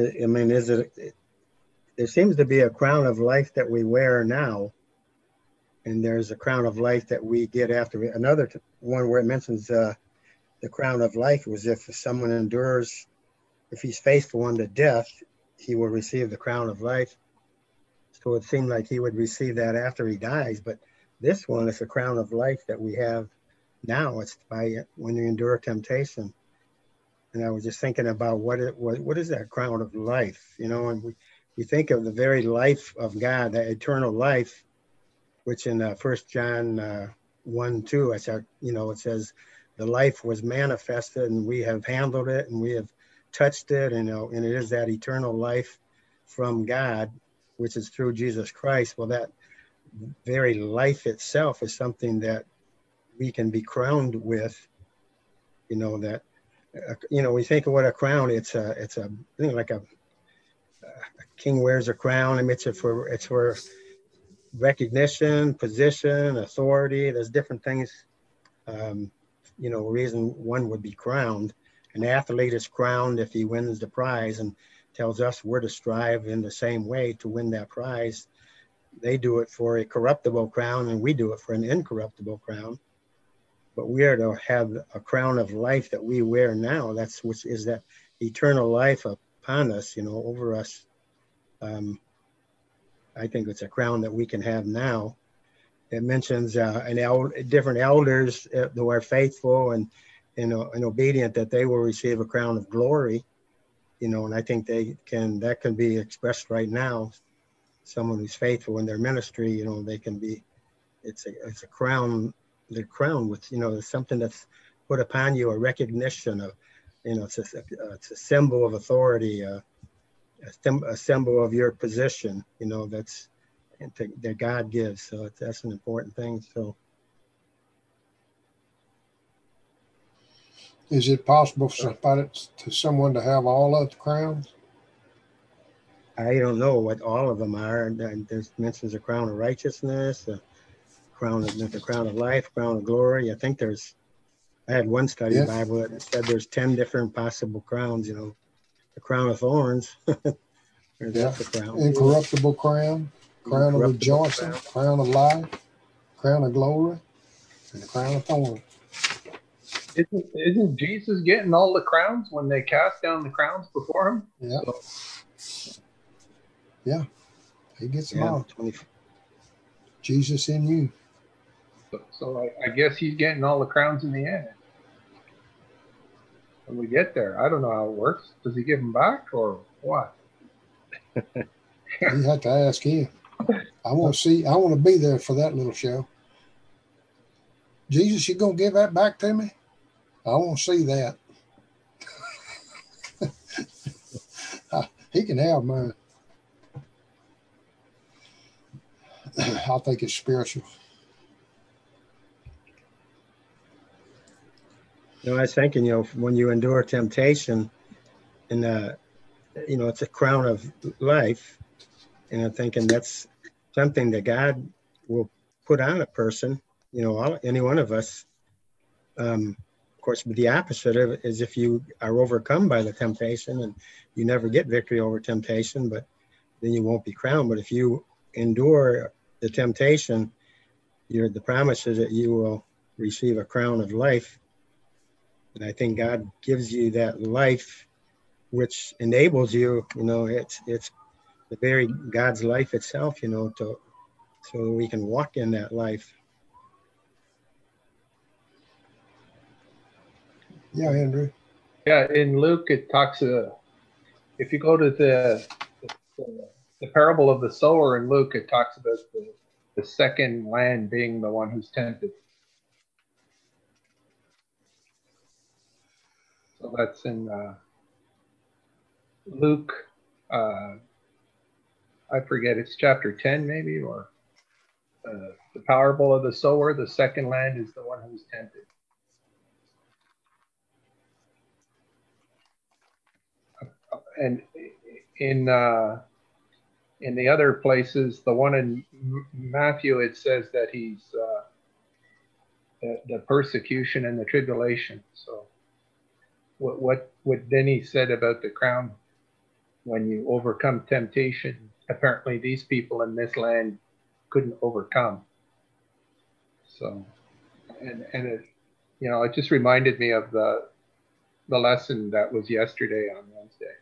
seems to be a crown of life that we wear now, And there's a crown of life that we get after another one where it mentions the crown of life was if someone endures, if he's faithful unto death, he will receive the crown of life. So it seemed like he would receive that after he dies. But this one is a crown of life that we have now. It's by when you endure temptation. And I was just thinking about what is that crown of life, you know, and we think of the very life of God, that eternal life, which in 1 John 1:2, I said, you know, it says the life was manifested and we have handled it and we have touched it, and, you know, and it is that eternal life from God, which is through Jesus Christ. Well, that very life itself is something that we can be crowned with, you know, that, you know, we think of what a crown, it's a you know, like a king wears a crown. I mean, it's for recognition, position, authority. There's different things, you know, reason one would be crowned. An athlete is crowned if he wins the prize, and tells us we're to strive in the same way to win that prize. They do it for a corruptible crown, and we do it for an incorruptible crown. But we are to have a crown of life that we wear now. That's which is that eternal life upon us, you know, over us. I think it's a crown that we can have now. It mentions different elders who are faithful and obedient, that they will receive a crown of glory, you know, and I think that can be expressed right now. Someone who's faithful in their ministry, you know, they can be, it's a crown. They're crowned with, you know, something that's put upon you, a recognition of, you know, it's a symbol of authority, a symbol of your position, you know, that God gives. So that's an important thing. So, is it possible for someone to have all of the crowns? I don't know what all of them are. There's mentions a crown of righteousness, the crown of life, crown of glory. I think I had one study Bible that said there's 10 different possible crowns, you know, the crown of thorns. That's a crown. Incorruptible crown, crown of rejoicing, crown of life, crown of glory, and the crown of thorns. Isn't Jesus getting all the crowns when they cast down the crowns before him? Yeah. Yeah. He gets them all. Jesus in you. So I guess he's getting all the crowns in the end. When we get there, I don't know how it works. Does he give them back or what? You have to ask him. I want to be there for that little show. Jesus, you gonna give that back to me? I want to see that. He can have mine. I think it's spiritual. You know, I was thinking, you know, when you endure temptation, and you know, it's a crown of life, and I'm thinking that's something that God will put on a person, you know, any one of us. Of course, but the opposite of it is if you are overcome by the temptation and you never get victory over temptation, but then you won't be crowned. But if you endure the temptation, the promise is that you will receive a crown of life. And I think God gives you that life, which enables you, you know, it's the very God's life itself, you know, so we can walk in that life. Yeah, Andrew. Yeah, in Luke it talks. If you go to the parable of the sower in Luke, it talks about the second land being the one who's tempted. So that's in Luke. I forget, it's chapter 10 maybe, or the parable of the sower. The second land is the one who's tempted. And in the other places, the one in Matthew, it says that he's the persecution and the tribulation. So what Denny said about the crown, when you overcome temptation, apparently these people in this land couldn't overcome. So, and it, it just reminded me of the lesson that was yesterday on Wednesday.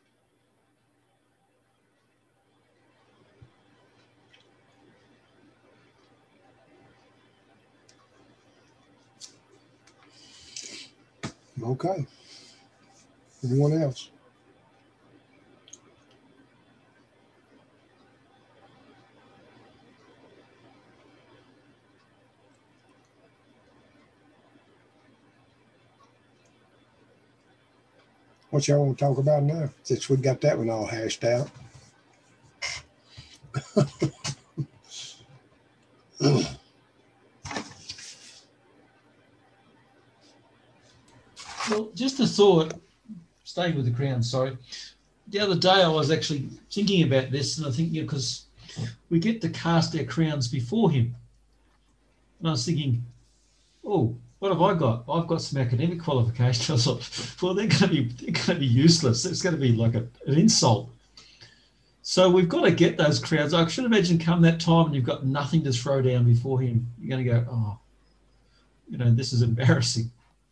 Okay. Anyone else? What y'all want to talk about now, since we got that one all hashed out? Well, just a thought, staying with the crown, sorry. The other day I was actually thinking about this, and I think, because we get to cast our crowns before him. And I was thinking, oh, what have I got? I've got some academic qualifications. I thought, well, they're going to be useless. It's going to be like an insult. So we've got to get those crowns. I should imagine come that time and you've got nothing to throw down before him. You're going to go, oh, this is embarrassing.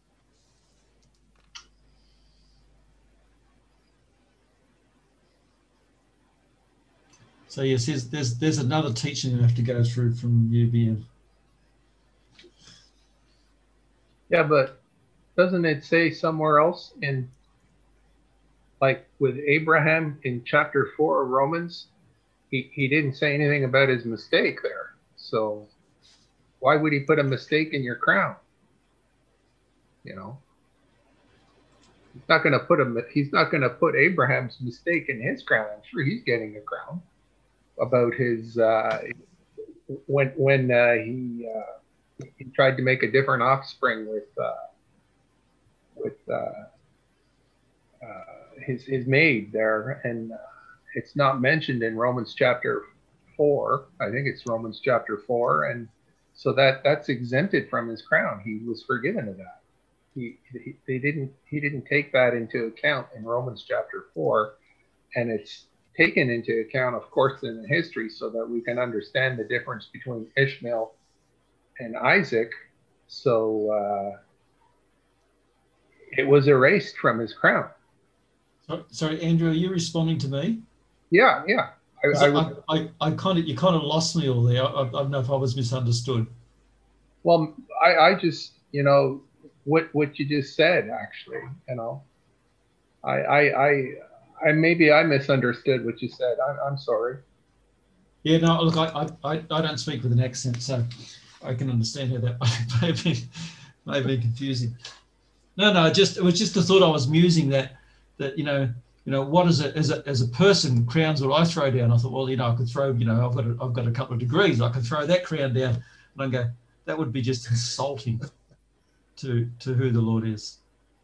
So yes, there's another teaching you have to go through from UBM. Yeah, but doesn't it say somewhere else in, like with Abraham in chapter 4 of Romans, he didn't say anything about his mistake there. So why would he put a mistake in your crown? He's not going to put Abraham's mistake in his crown. I'm sure he's getting a crown about his when he tried to make a different offspring with his maid there, and it's not mentioned in Romans chapter 4. I think it's Romans chapter 4, and so that's exempted from his crown. He was forgiven of that. He didn't take that into account in Romans chapter 4, and it's taken into account, of course, in the history, so that we can understand the difference between Ishmael and Isaac. So it was erased from his crown. Sorry, Andrew, are you responding to me? Yeah. You kind of lost me all there. I don't know if I was misunderstood. Well, I just, what you just said, actually, I maybe I misunderstood what you said. I'm sorry. Yeah, no, look, I don't speak with an accent, so I can understand how that may have been confusing. No, it was just the thought I was musing that what is it as a person, crowns would I throw down? I thought, well, I could throw, I've got a couple of degrees, I could throw that crown down, and I go, that would be just insulting to who the Lord is.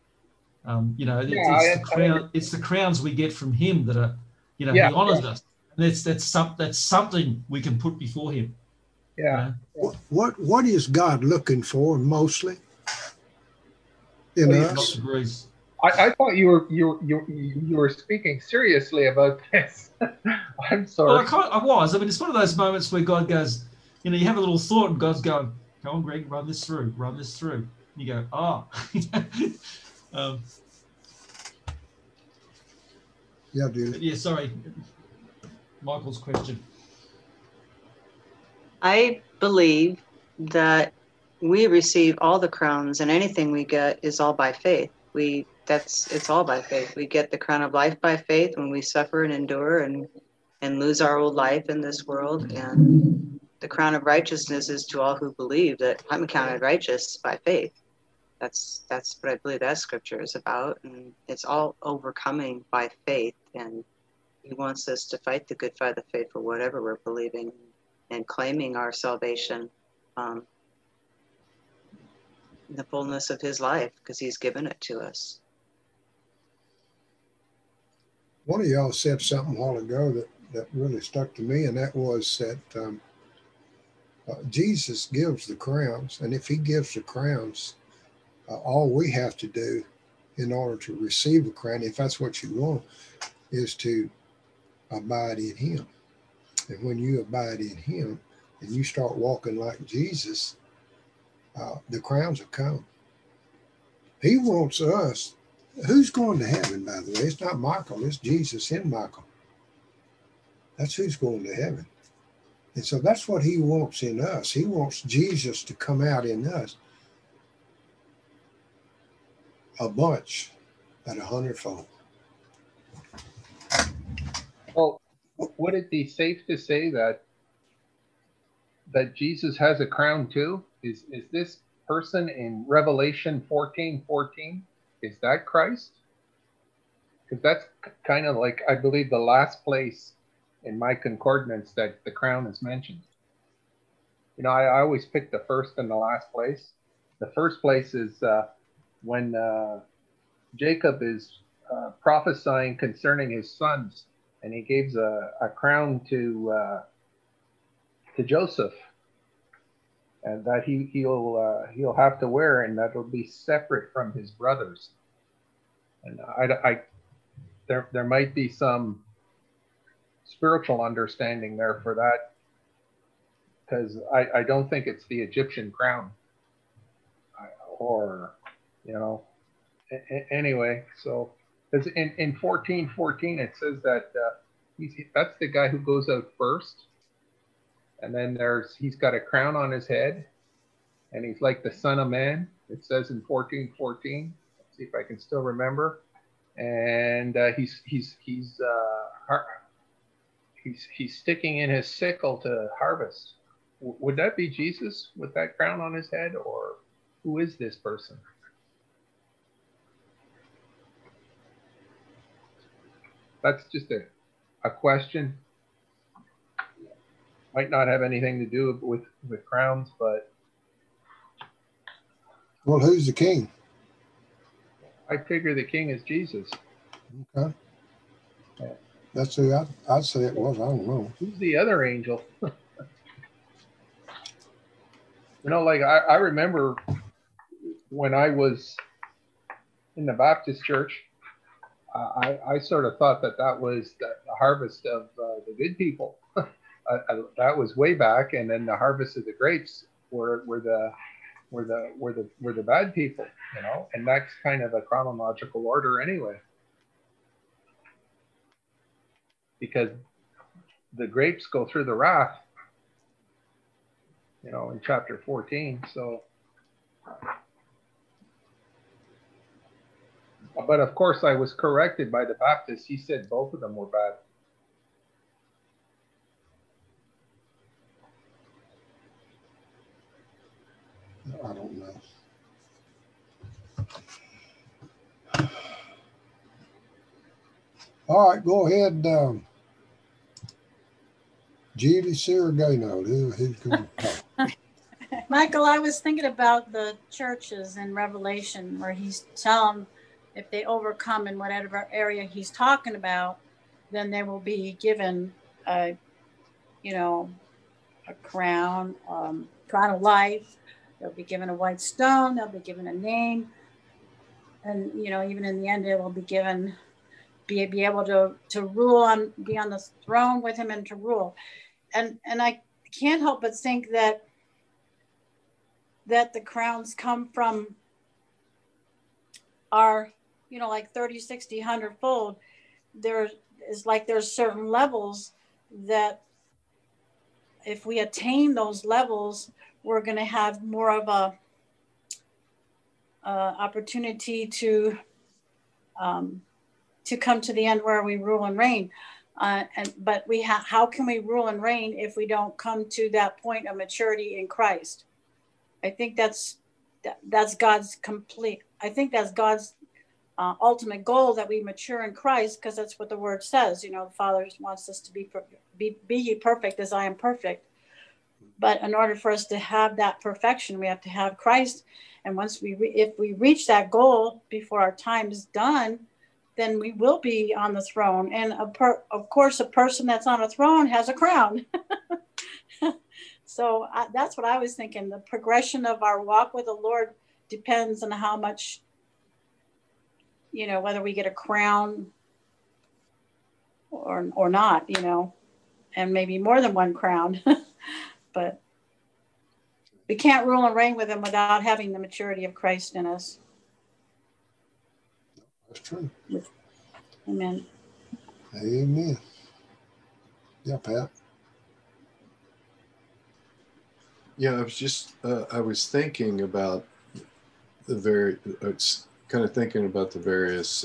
It's the crowns we get from him that are, he honors us. And that's something we can put before him. Yeah. What is God looking for mostly in us? I thought you were speaking seriously about this. I'm sorry. Well, I was. I mean, it's one of those moments where God goes, you have a little thought, and God's going, "Come on, Greg, run this through." And you go, "Oh." Yeah, dude. Yeah, sorry. Michael's question. I believe that we receive all the crowns, and anything we get is all by faith. It's all by faith. We get the crown of life by faith when we suffer and endure and lose our old life in this world. And the crown of righteousness is to all who believe that I'm counted righteous by faith. That's what I believe that scripture is about, and it's all overcoming by faith. And he wants us to fight the good fight of faith for whatever we're believing and claiming our salvation, the fullness of his life, because he's given it to us. One of y'all said something a while ago that really stuck to me, and that was that Jesus gives the crowns, and if he gives the crowns, all we have to do in order to receive a crown, if that's what you want, is to abide in him. And when you abide in him and you start walking like Jesus, The crowns have come. He wants us. Who's going to heaven, by the way? It's not Michael. It's Jesus in Michael. That's who's going to heaven. And so that's what he wants in us. He wants Jesus to come out in us a bunch at 100-fold. Well, would it be safe to say that Jesus has a crown too? Is this person in Revelation 14:14? Is that Christ? Because that's kind of like, I believe, the last place in my concordance that the crown is mentioned. You know, I always pick the first and the last place. The first place is when Jacob is prophesying concerning his sons, and he gives a crown to Joseph, and that he'll have to wear, and that will be separate from his brothers. And there might be some spiritual understanding there for that, because I don't think it's the Egyptian crown, or anyway. So because in 14:14 it says that that's the guy who goes out first. And then he's got a crown on his head, and he's like the Son of Man. It says in 14:14. Let's see if I can still remember. And he's sticking in his sickle to harvest. Would that be Jesus with that crown on his head, or who is this person? That's just a question. Might not have anything to do with crowns, but well, who's the king? I figure the king is Jesus. Okay, yeah. That's who I'd say it was. I don't know. Who's the other angel? Like I remember when I was in the Baptist church, I sort of thought that was the harvest of the good people. That was way back, and then the harvest of the grapes were the bad people, and that's kind of a chronological order anyway, because the grapes go through the wrath, in chapter 14. So, but of course, I was corrected by the Baptist. He said both of them were bad. I don't know. All right, go ahead, Judy Sirigano. Who's going to talk? Michael, I was thinking about the churches in Revelation where he's telling them if they overcome in whatever area he's talking about, then they will be given a crown of life. They'll be given a white stone. They'll be given a name, and even in the end, they will be given, be able to rule be on the throne with him and to rule. And I can't help but think that the crowns come from our, like 30, 60, 100-fold. There's certain levels that if we attain those levels, we're going to have more of a opportunity to come to the end where we rule and reign. But how can we rule and reign if we don't come to that point of maturity in Christ? I think that's God's complete. I think that's God's ultimate goal, that we mature in Christ, because that's what the Word says. The Father wants us to be ye perfect as I am perfect. But in order for us to have that perfection, we have to have Christ. And once if we reach that goal before our time is done, then we will be on the throne. And of course, a person that's on a throne has a crown. So that's what I was thinking. The progression of our walk with the Lord depends on how much, whether we get a crown or not, and maybe more than one crown. But We can't rule and reign with him without having the maturity of Christ in us. That's true. Amen. Amen. Yeah, Pat. Yeah, I was just, I was thinking about it's kind of thinking about the various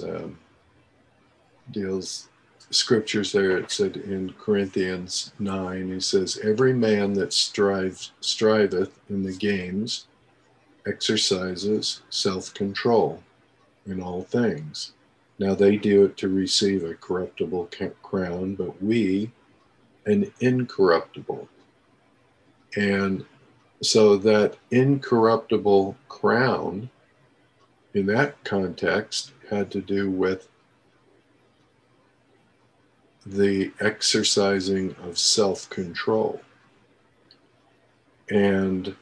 scriptures there. It said in Corinthians 9, he says, every man that striveth in the games exercises self-control in all things. Now they do it to receive a corruptible crown, but we an incorruptible. And so that incorruptible crown in that context had to do with the exercising of self-control. And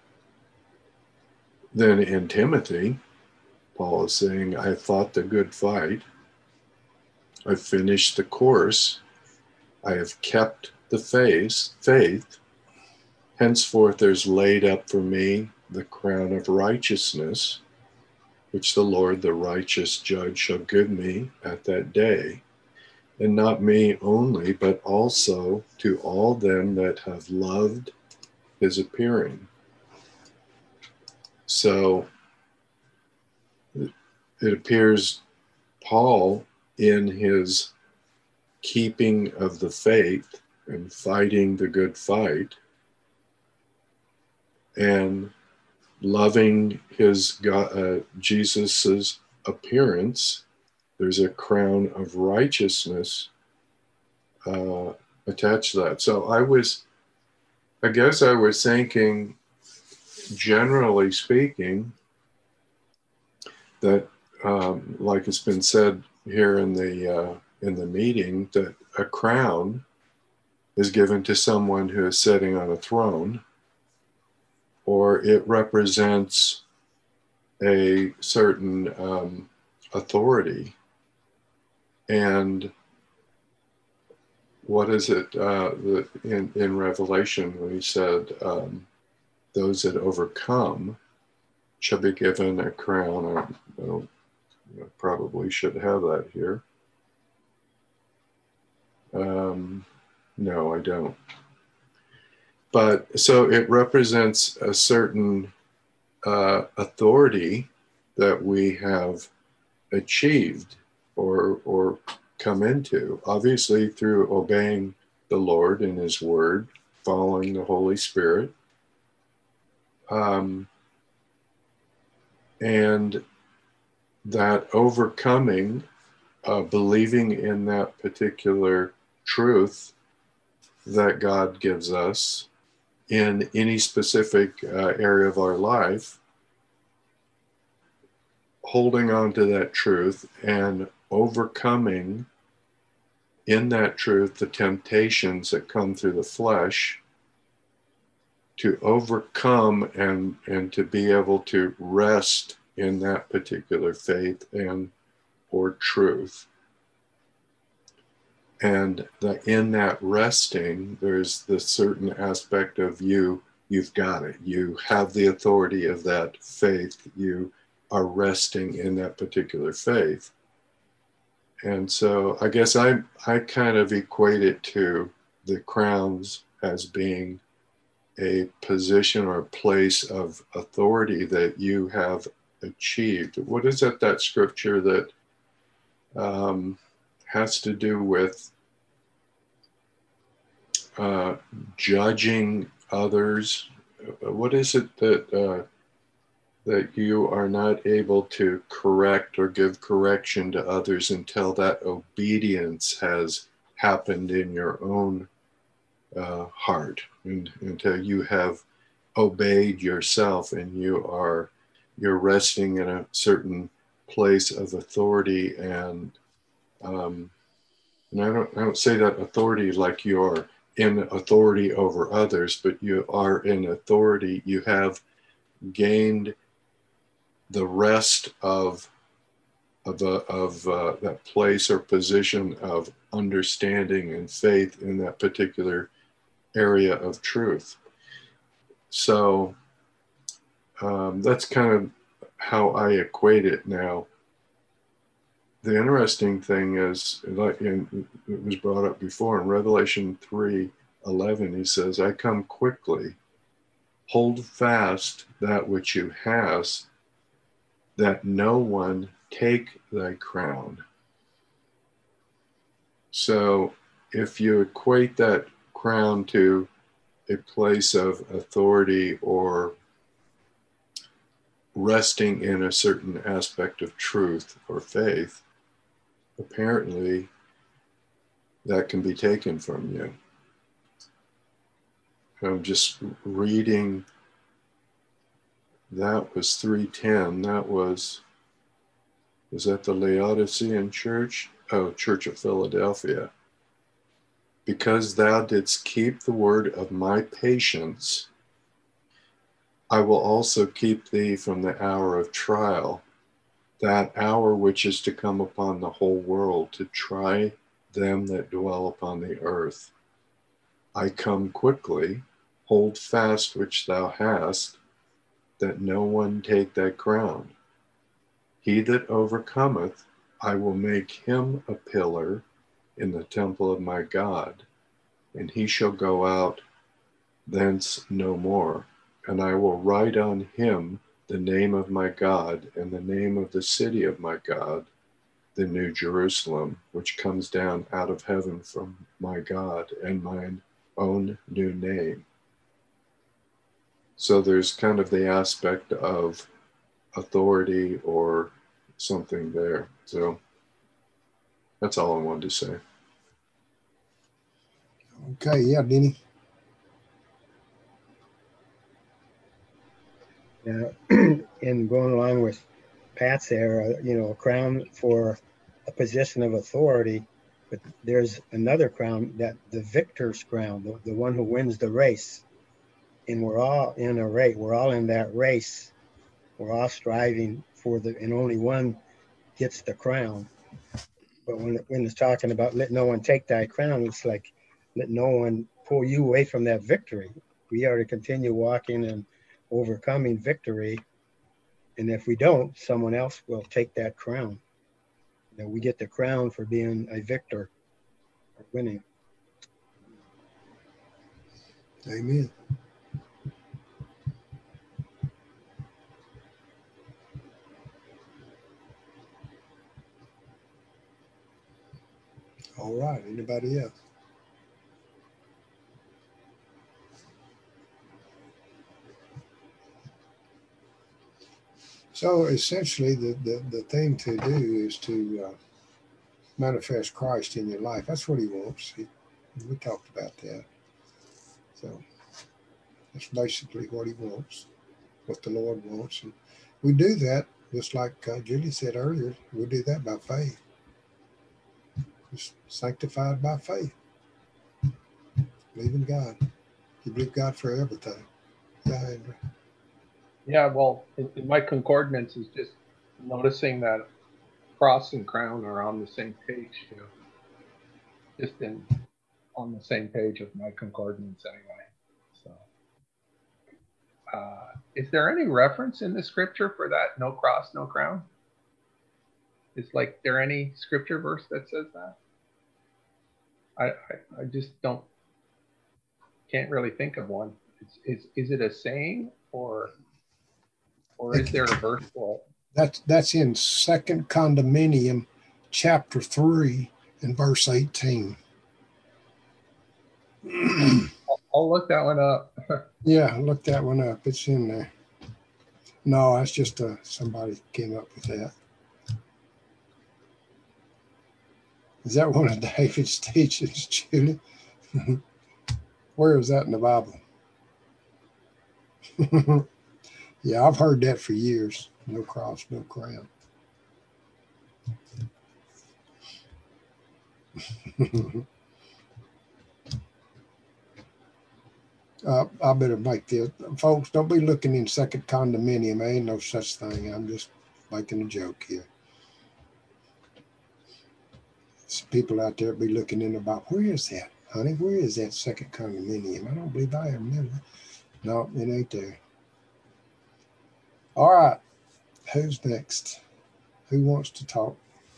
then in Timothy, Paul is saying, I fought the good fight. I've finished the course. I have kept the faith. Henceforth there's laid up for me the crown of righteousness, which the Lord, the righteous judge, shall give me at that day. And not me only, but also to all them that have loved his appearing. So it appears Paul, in his keeping of the faith and fighting the good fight and loving his Jesus's appearance, there's a crown of righteousness attached to that. So I guess I was thinking, generally speaking, that like it's been said here in the meeting, that a crown is given to someone who is sitting on a throne, or it represents a certain authority. And what is it in Revelation when he said, those that overcome shall be given a crown? I probably should have that here. No, I don't. But so it represents a certain authority that we have achieved or come into, obviously through obeying the Lord in his word, following the Holy Spirit. And that overcoming, believing in that particular truth that God gives us in any specific area of our life, holding on to that truth and overcoming in that truth the temptations that come through the flesh, to overcome and to be able to rest in that particular faith and or truth. And in that resting, there's the certain aspect of you've got it. You have the authority of that faith. You are resting in that particular faith. And so I guess I kind of equate it to the crowns as being a position or a place of authority that you have achieved. What is it, that scripture that has to do with judging others? What is it that you are not able to correct or give correction to others until that obedience has happened in your own heart, and until you have obeyed yourself and you're resting in a certain place of authority, and I don't say that authority like you're in authority over others, but you are in authority. You have gained the rest of that place or position of understanding and faith in that particular area of truth. So That's kind of how I equate it now. The interesting thing is, like it was brought up before in Revelation 3:11, he says, I come quickly, hold fast that which you hast, that no one take thy crown. So if you equate that crown to a place of authority or resting in a certain aspect of truth or faith, apparently that can be taken from you. I'm just reading, that was 3:10. That was that the Laodicean church? Oh, Church of Philadelphia. Because thou didst keep the word of my patience, I will also keep thee from the hour of trial, that hour which is to come upon the whole world to try them that dwell upon the earth. I come quickly, hold fast which thou hast, that no one take thy crown. He that overcometh, I will make him a pillar in the temple of my God, and he shall go out thence no more. And I will write on him the name of my God and the name of the city of my God, the New Jerusalem, which comes down out of heaven from my God, and mine own new name. So there's kind of the aspect of authority or something there. So that's all I wanted to say. Okay, yeah, Denny. And going along with Pat's there, a crown for a position of authority, but there's another crown, that the victor's crown, the one who wins the race. And we're all in a race. We're all in that race. We're all striving for and only one gets the crown. But when it's talking about let no one take thy crown, it's like let no one pull you away from that victory. We are to continue walking and overcoming victory. And if we don't, someone else will take that crown. We get the crown for being a victor, or winning. Amen. All right, anybody else? So essentially the thing to do is to manifest Christ in your life. That's what he wants. We talked about that. So that's basically what he wants, what the Lord wants. And we do that, just like Julie said earlier, we do that by faith. It's sanctified by faith. Believe in God. You believe God for everything. Yeah, Andrew. Yeah, well, in my concordance is just noticing that cross and crown are on the same page, just on the same page of my concordance anyway. So, is there any reference in the scripture for that? No cross, no crown. Is there any scripture verse that says that? I just can't really think of one. Is it a saying or is there a verse for it? That's in 2 Condominium, chapter 3, and verse 18. I'll look that one up. Yeah, look that one up. It's in there. No, that's just somebody came up with that. Is that one of David's teachings, Julie? Where is that in the Bible? Yeah, I've heard that for years. No cross, no crown. I better make this. Folks, don't be looking in 2 Condominium. There ain't no such thing. I'm just making a joke here. Some people out there be looking in about, where is that, honey? Where is that 2 Condominium? I don't believe I remember. No, it ain't there. All right. Who's next? Who wants to talk?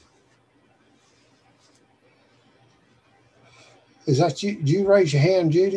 Is that you? Did you raise your hand, Judy?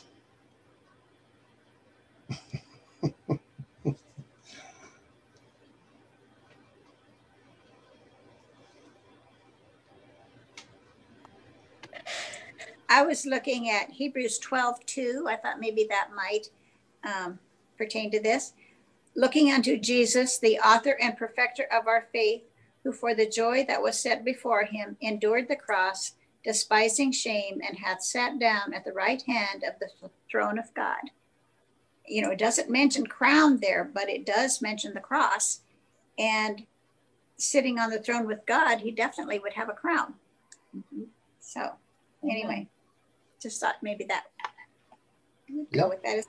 I was looking at Hebrews 12:2. I thought maybe that might pertain to this. Looking unto Jesus, the author and perfecter of our faith, who for the joy that was set before him endured the cross, despising shame, and hath sat down at the right hand of the throne of God. You know, it doesn't mention crown there, but it does mention the cross. And sitting on the throne with God, he definitely would have a crown. So anyway, just thought maybe that would go with that.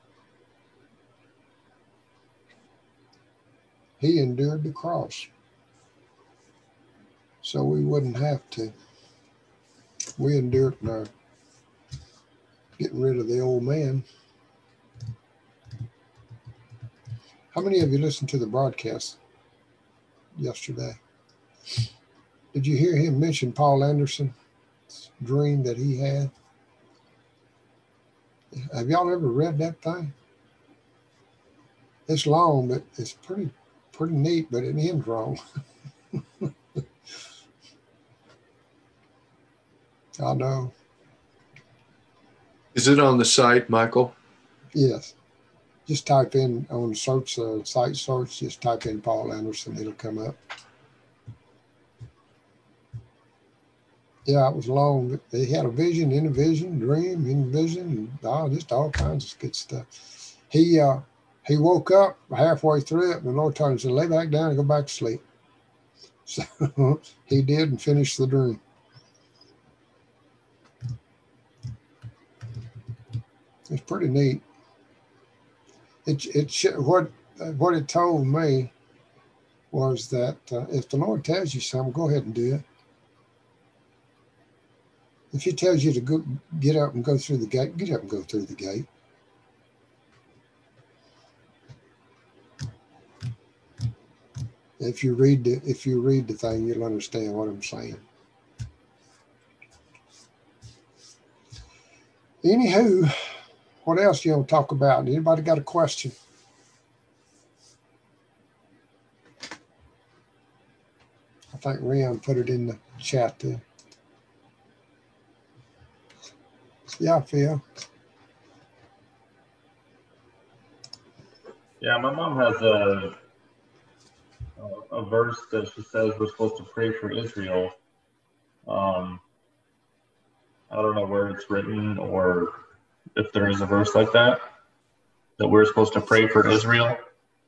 He endured the cross, so we wouldn't have to. We endured our getting rid of the old man. How many of you listened to the broadcast yesterday? Did you hear him mention Paul Anderson's dream that he had? Have y'all ever read that thing? It's long, but it's pretty neat, but it ends wrong. I know. Is it on the site, Michael? Yes. Just type in on search, site search, just type in Paul Anderson, it'll come up. Yeah, it was long. They had a vision, in a vision, dream, in a vision, just all kinds of good stuff. He woke up halfway through it, and the Lord told him, he said, lay back down and go back to sleep. So he did and finished the dream. It's pretty neat. What it told me was that if the Lord tells you something, go ahead and do it. If he tells you to go, get up and go through the gate, get up and go through the gate. If you read the thing, you'll understand what I'm saying. Anywho, what else you want to talk about? Anybody got a question? I think Rian put it in the chat there. Yeah, Phil. Yeah, my mom has a verse that she says we're supposed to pray for Israel. I don't know where it's written or if there is a verse like that we're supposed to pray for Israel.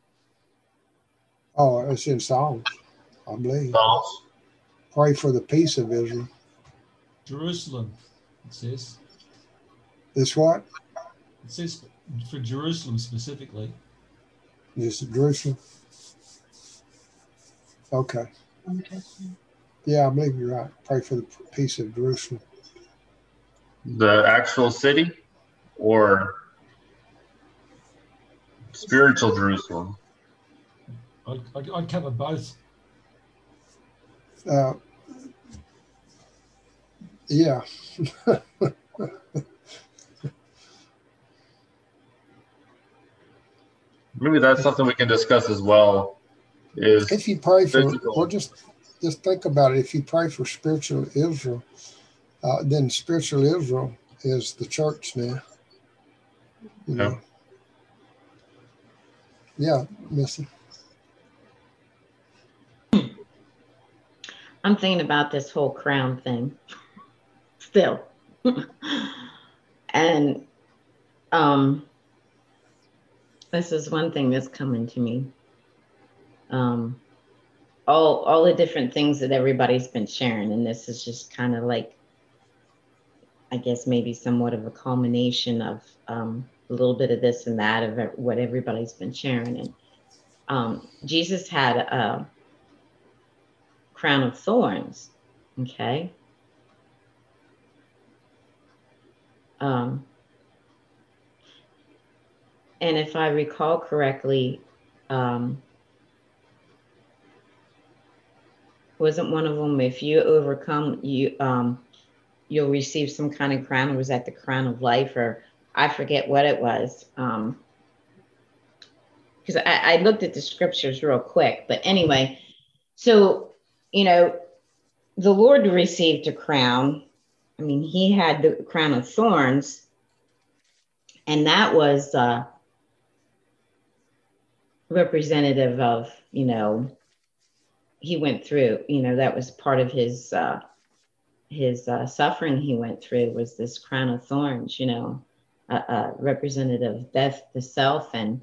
Oh, it's in Psalms, I believe. Psalms. Pray for the peace of Israel. Jerusalem, it says. This what? It says for Jerusalem specifically. Is it Jerusalem? Okay. Yeah, I believe you're right. Pray for the peace of Jerusalem. The actual city or spiritual Jerusalem? I'd cover both. Yeah. Maybe that's something we can discuss as well. Is if you pray for, physical. or just think about it. If you pray for spiritual Israel, then spiritual Israel is the church now. You know? Yeah, Missy. I'm thinking about this whole crown thing still. And this is one thing that's coming to me. All the different things that everybody's been sharing, and this is just kind of like, I guess maybe somewhat of a culmination of a little bit of this and that of what everybody's been sharing. And Jesus had a crown of thorns, okay? And if I recall correctly, wasn't one of them, if you overcome, you'll receive some kind of crown, or was that the crown of life, or I forget what it was. Because I looked at the scriptures real quick, but anyway, so, you know, the Lord received a crown. I mean, he had the crown of thorns, and that was representative of, you know, he went through, you know, that was part of his suffering he went through, was this crown of thorns, you know, representative of death, the self, and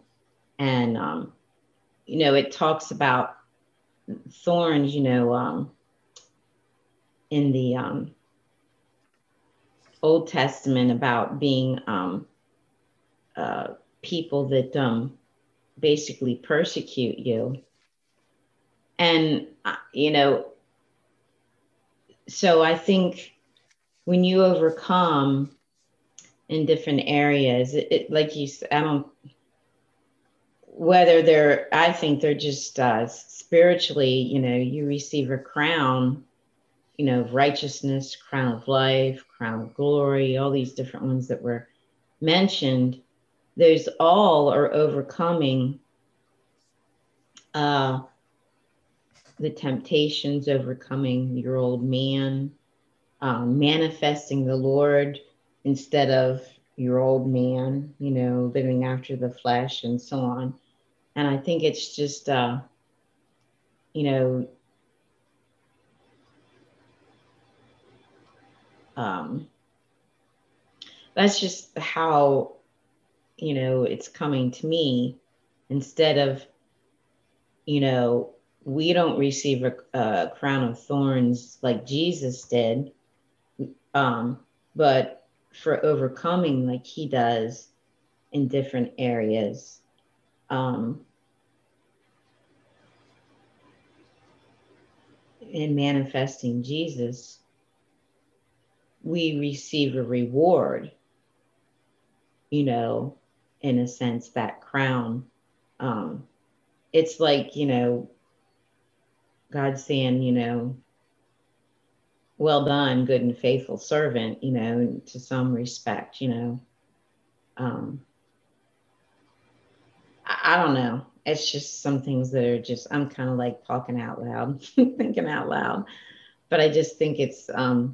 you know, it talks about thorns, you know, in the Old Testament, about being people that basically persecute you. And, you know, so I think when you overcome in different areas, it like you said, whether they're, I think they're just spiritually, you know, you receive a crown, you know, of righteousness, crown of life, crown of glory, all these different ones that were mentioned. Those all are overcoming the temptations, overcoming your old man, manifesting the Lord instead of your old man, you know, living after the flesh and so on. And I think it's just, you know, that's just how, you know, it's coming to me. Instead of, you know, we don't receive a crown of thorns like Jesus did, but for overcoming like he does in different areas. In manifesting Jesus, we receive a reward, you know, in a sense, that crown. It's like, you know, God saying, you know, well done, good and faithful servant, you know, to some respect, you know. I don't know. It's just some things that are just, I'm kind of like talking out loud, thinking out loud. But I just think it's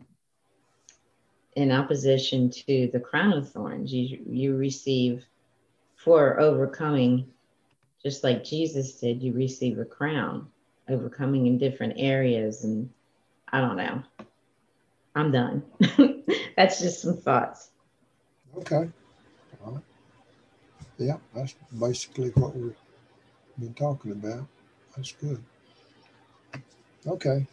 in opposition to the crown of thorns. You receive, for overcoming, just like Jesus did, you receive a crown, overcoming in different areas. And I don't know. I'm done. That's just some thoughts. Okay. All right. Yeah, that's basically what we've been talking about. That's good. Okay.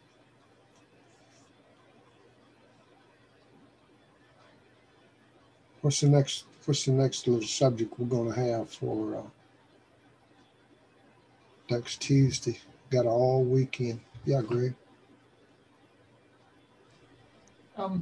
What's the next little subject we're going to have for next Tuesday? Got all weekend. Yeah, Greg. The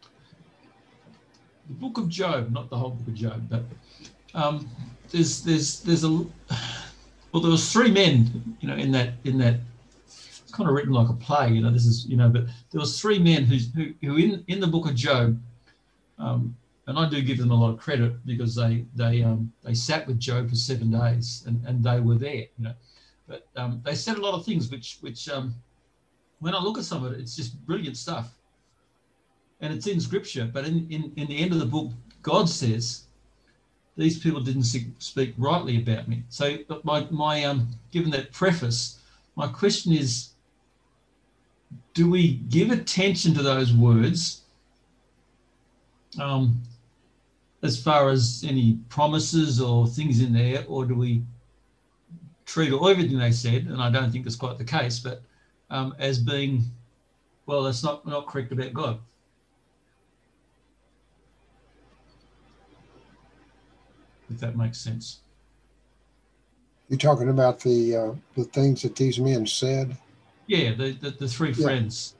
book of Job, not the whole book of Job, but there's a, well, there was three men, you know, in that it's kind of written like a play, you know, this is, you know, but there was three men who in the book of Job, and I do give them a lot of credit because they sat with Job for 7 days and they were there, you know, but they said a lot of things which when I look at some of it, it's just brilliant stuff. And it's in scripture, but in the end of the book, God says, these people didn't speak rightly about me. So my given that preface, my question is, do we give attention to those words as far as any promises or things in there, or do we treat everything they said, and I don't think that's quite the case, but as being, well, that's not correct about God? If that makes sense. You're talking about the things that these men said? Yeah, the three friends.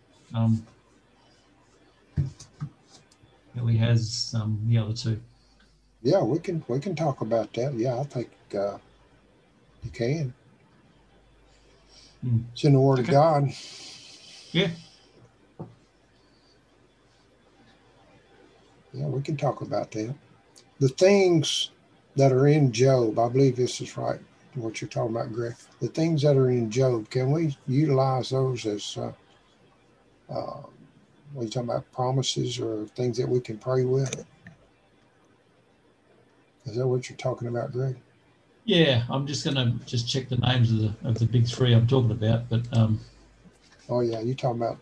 He has the other two. Yeah, we can talk about that. Yeah, I think You can. Mm. It's in the Word of God. Yeah. Yeah, we can talk about that. The things that are in Job, I believe this is right, what you're talking about, Greg. The things that are in Job, can we utilize those as, what are you talking about, promises or things that we can pray with? Is that what you're talking about, Greg? Yeah, I'm just going to check the names of the big three I'm talking about, but oh yeah, you're talking about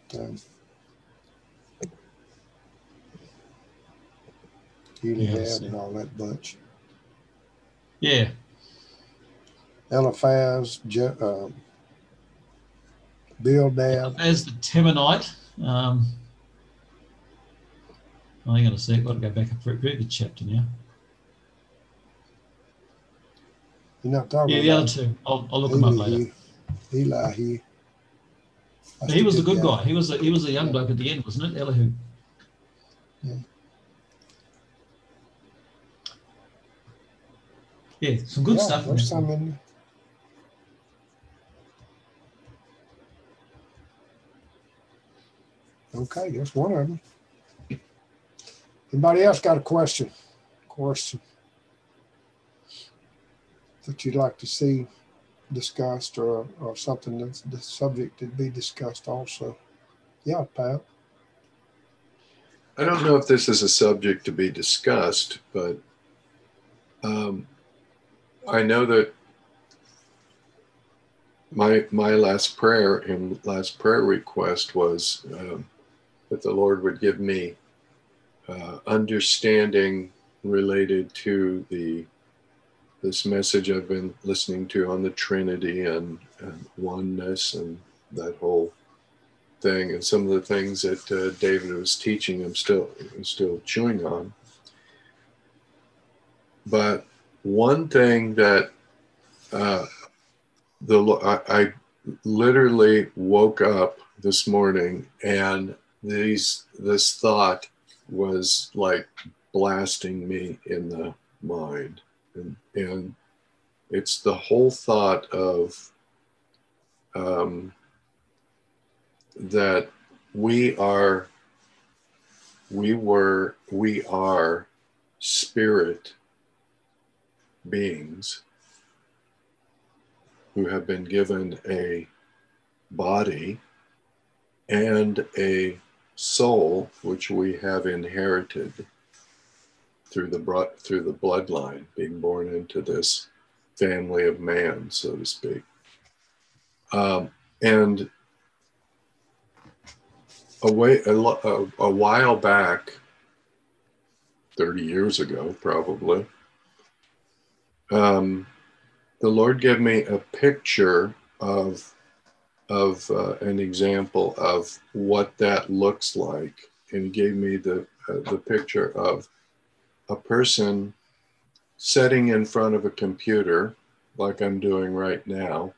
Gilead and all that bunch. Yeah. Eliphaz, Bildad. As the Temanite, hang on a sec, I've got to go back up for the chapter now. You're not talking about the other two. I'll look them up later. Elihu. He was a good guy. He was a young bloke at the end, wasn't it? Elihu. Yeah. Yeah, some good stuff. There's some in there. Okay, that's one of them. Anybody else got a question? That you'd like to see discussed or something that's the subject to be discussed also? Yeah, Pat. I don't know if this is a subject to be discussed, but I know that my last prayer and last prayer request was that the Lord would give me understanding related to this message I've been listening to on the Trinity and oneness and that whole thing, and some of the things that David was teaching. I'm still chewing on. But one thing that I literally woke up this morning and this thought was like blasting me in the mind, and it's the whole thought of that we are spirit beings who have been given a body and a soul, which we have inherited through the bloodline, being born into this family of man, so to speak. And a while back, 30 years ago, probably, the Lord gave me a picture of an example of what that looks like, and He gave me the picture of a person sitting in front of a computer, like I'm doing right now,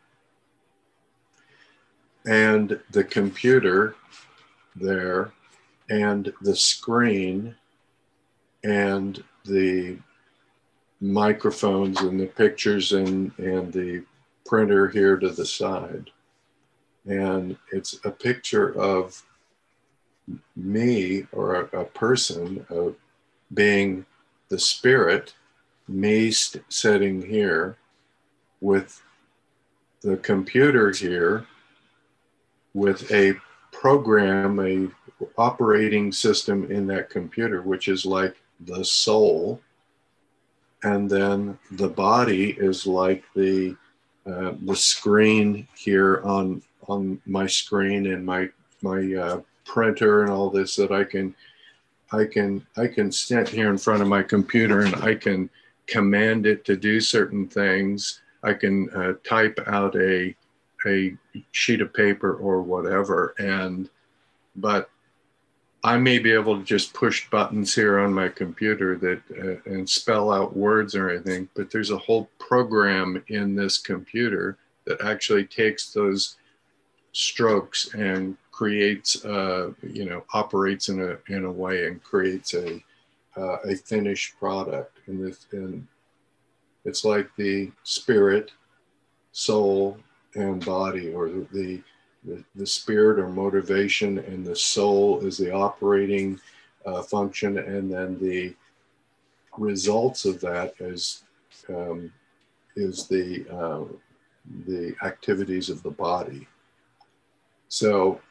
and the computer there, and the screen, and the microphones, and the pictures, and the printer here to the side. And it's a picture of me, or a person, being the spirit, me sitting here with the computer here, with a program, a operating system in that computer, which is like the soul, and then the body is like the screen here on my screen, and my printer and all this, that I can sit here in front of my computer and I can command it to do certain things. I can type out a sheet of paper or whatever, but I may be able to just push buttons here on my computer that and spell out words or anything, but there's a whole program in this computer that actually takes those strokes and creates, operates in a way and creates a finished product. And it's like the spirit soul and body, or the spirit or motivation, and the soul is the operating function, and then the results of that is the activities of the body. So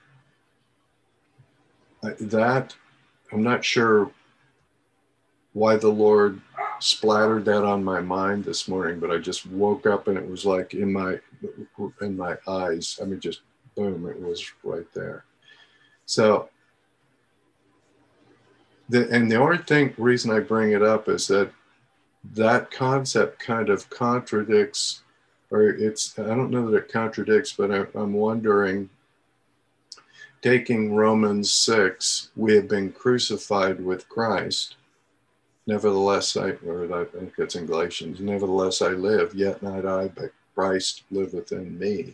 that, I'm not sure why the Lord splattered that on my mind this morning, but I just woke up and it was like in my eyes. I mean, just boom, it was right there. So the only reason I bring it up is that concept kind of contradicts, or I don't know that it contradicts, but I'm wondering, taking Romans 6, we have been crucified with Christ. Nevertheless, I think it's in Galatians, nevertheless I live, yet not I, but Christ liveth in me.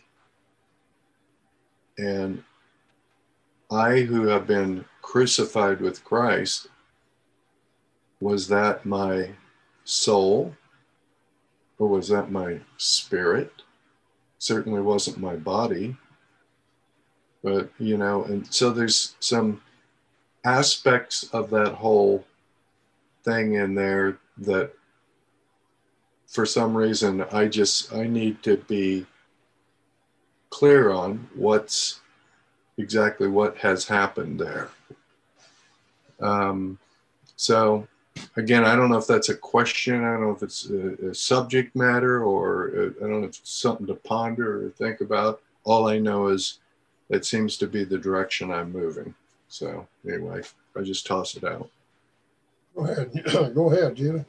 And I who have been crucified with Christ, was that my soul, or was that my spirit? Certainly wasn't my body. But, and so there's some aspects of that whole thing in there that for some reason I need to be clear on what's exactly what has happened there. So again, I don't know if that's a question. I don't know if it's a subject matter, or I don't know if it's something to ponder or think about. All I know is it seems to be the direction I'm moving. So anyway, I just toss it out. Go ahead. Go ahead, Julie.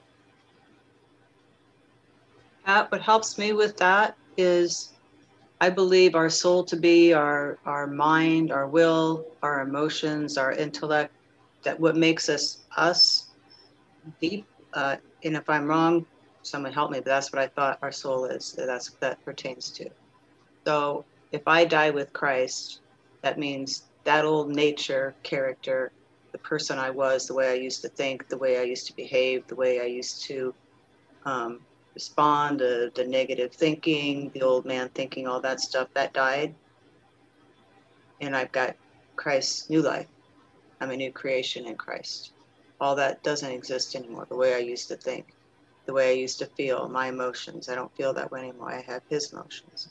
What helps me with that is I believe our soul to be our mind, our will, our emotions, our intellect, that what makes us deep. And if I'm wrong, someone help me, but that's what I thought our soul is. That pertains to. So if I die with Christ, that means that old nature, character, the person I was, the way I used to think, the way I used to behave, the way I used to respond to the negative thinking, the old man thinking, all that stuff, that died. And I've got Christ's new life. I'm a new creation in Christ. All that doesn't exist anymore. The way I used to think, the way I used to feel, my emotions, I don't feel that way anymore. I have his emotions.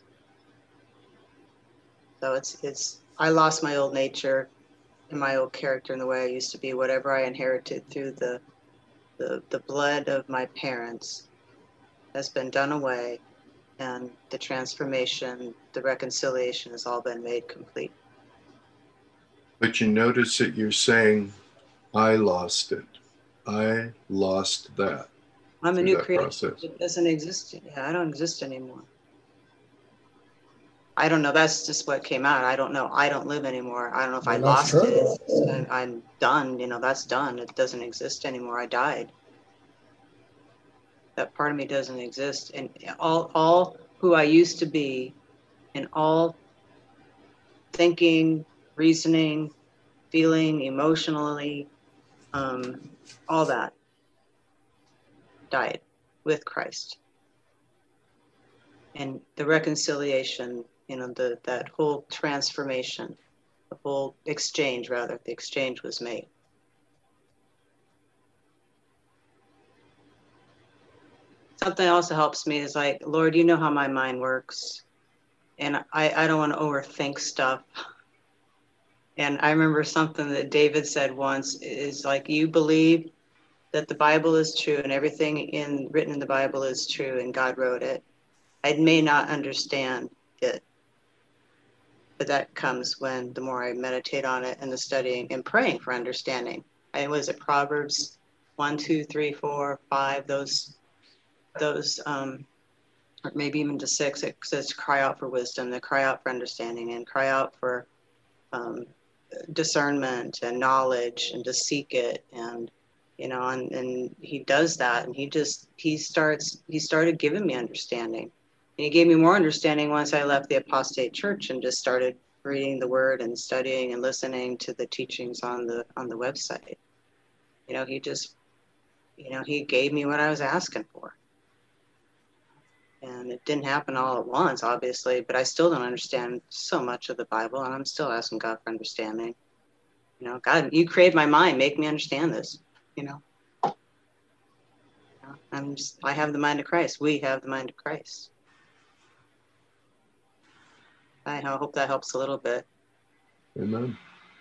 So I lost my old nature and my old character and the way I used to be, whatever I inherited through the blood of my parents has been done away, and the transformation, the reconciliation has all been made complete. But you notice that you're saying, I lost it. I lost that. I'm a new creation. It doesn't exist. Yeah, I don't exist anymore. I don't know. That's just what came out. I don't know. I don't live anymore. I don't know if I lost it. I'm done. That's done. It doesn't exist anymore. I died. That part of me doesn't exist. And all who I used to be, and all thinking, reasoning, feeling, emotionally, all that died with Christ. And the reconciliation, that whole transformation, the whole exchange, rather, the exchange was made. Something also helps me is like, Lord, you know how my mind works. And I don't want to overthink stuff. And I remember something that David said once is like, you believe that the Bible is true and everything written in the Bible is true and God wrote it. I may not understand it, but that comes when the more I meditate on it and the studying and praying for understanding. And was it Proverbs 1, 2, 3, 4, 5, those or maybe even to 6, it says cry out for wisdom, to cry out for understanding, and cry out for discernment and knowledge, and to seek it. And and he does that, and he started giving me understanding. And he gave me more understanding once I left the apostate church and just started reading the word and studying and listening to the teachings on the website. He gave me what I was asking for. And it didn't happen all at once, obviously, but I still don't understand so much of the Bible, and I'm still asking God for understanding. You know, God, you created my mind, make me understand this, you know. I have the mind of Christ. We have the mind of Christ. I hope that helps a little bit. Amen.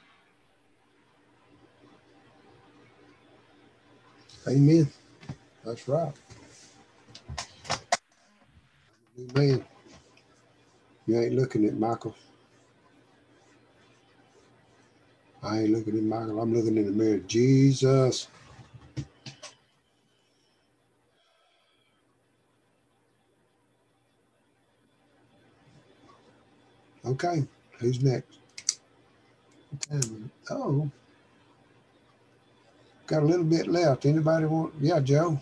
Amen. That's right. Amen. You ain't looking at Michael. I ain't looking at Michael. I'm looking in the mirror. Jesus. Okay. Who's next? Oh. Got a little bit left. Anybody want? Yeah, Joe.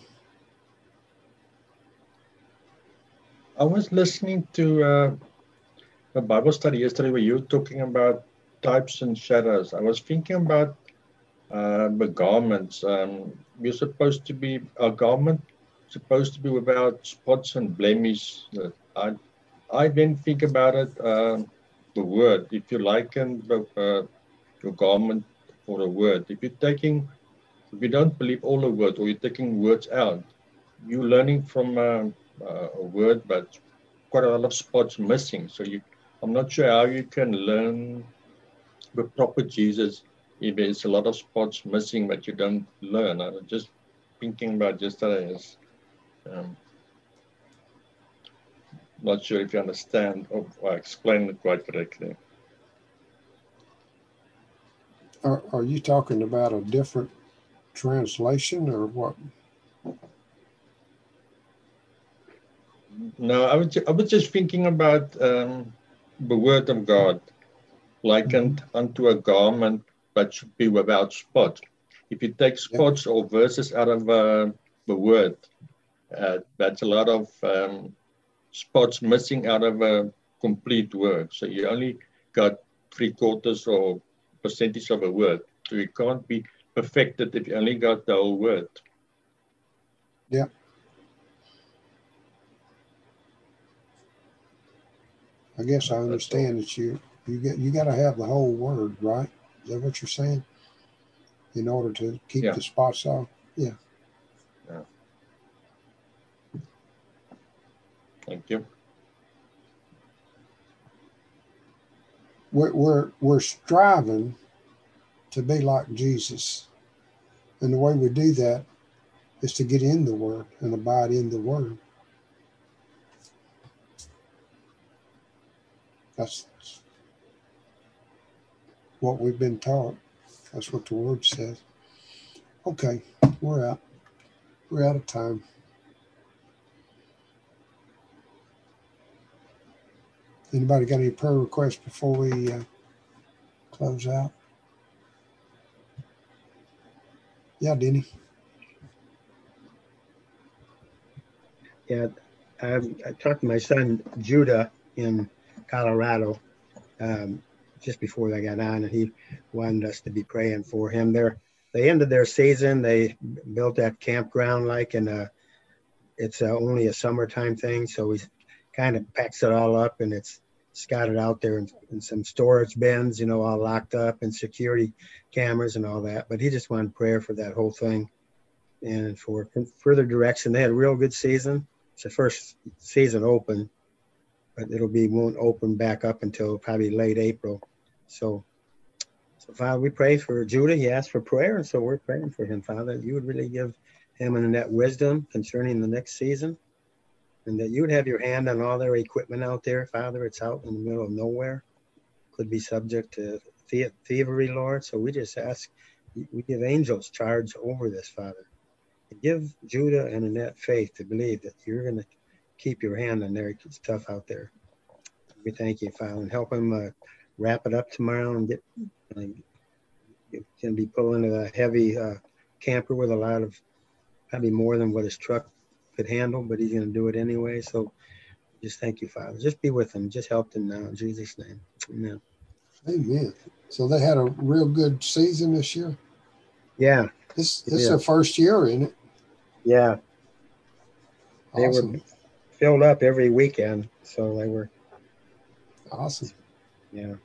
I was listening to a Bible study yesterday where you were talking about types and shadows. I was thinking about the garments. We're supposed to be, a garment supposed to be without spots and blemish. I then think about it, the word. If you liken your garment for a word, if you don't believe all the words or you're taking words out, you're learning from a word, but quite a lot of spots missing. So I'm not sure how you can learn the proper Jesus if there's a lot of spots missing that you don't learn. I was just thinking about yesterday. Not sure if you understand or I explained it quite correctly. Are you talking about a different translation or what? No, I was just thinking about the word of God likened unto a garment that should be without spot. If you take spots or verses out of the word, that's a lot of spots missing out of a complete word. So you only got 3/4 or percentage of a word. So you can't be perfected if you only got the whole word. Yeah. I guess I understand that you got to have the whole word, right? Is that what you're saying? In order to keep the spots off? Yeah. Yeah. Thank you. We're striving to be like Jesus. And the way we do that is to get in the word and abide in the word. That's what we've been taught. That's what the word says. Okay, we're out. We're out of time. Anybody got any prayer requests before we close out? Yeah, Denny. Yeah, I talked to my son Judah in Colorado just before I got on, and he wanted us to be praying for him. They ended their season. They built that campground and it's only a summertime thing, so he kind of packs it all up and it's scattered out there in some storage bins, all locked up and security cameras and all that. But he just wanted prayer for that whole thing and for further direction. They had a real good season. It's the first season open, but won't open back up until probably late April. So Father, we pray for Judah. He asked for prayer, and so we're praying for him, Father. You would really give him and Annette wisdom concerning the next season, and that you would have your hand on all their equipment out there, Father. It's out in the middle of nowhere. Could be subject to thievery, Lord. So we just ask, we give angels charge over this, Father. Give Judah and Annette faith to believe that you're going to keep your hand on their stuff out there. We thank you, Father, and help him wrap it up tomorrow and can be pulling a heavy camper with a lot of, probably more than what his truck could handle, but he's going to do it anyway. So just thank you, Father. Just be with him. Just help them now in Jesus' name. Amen. Amen. So they had a real good season this year? Yeah. This is their first year, isn't it? Yeah. Awesome. They were filled up every weekend, so they were awesome. Yeah.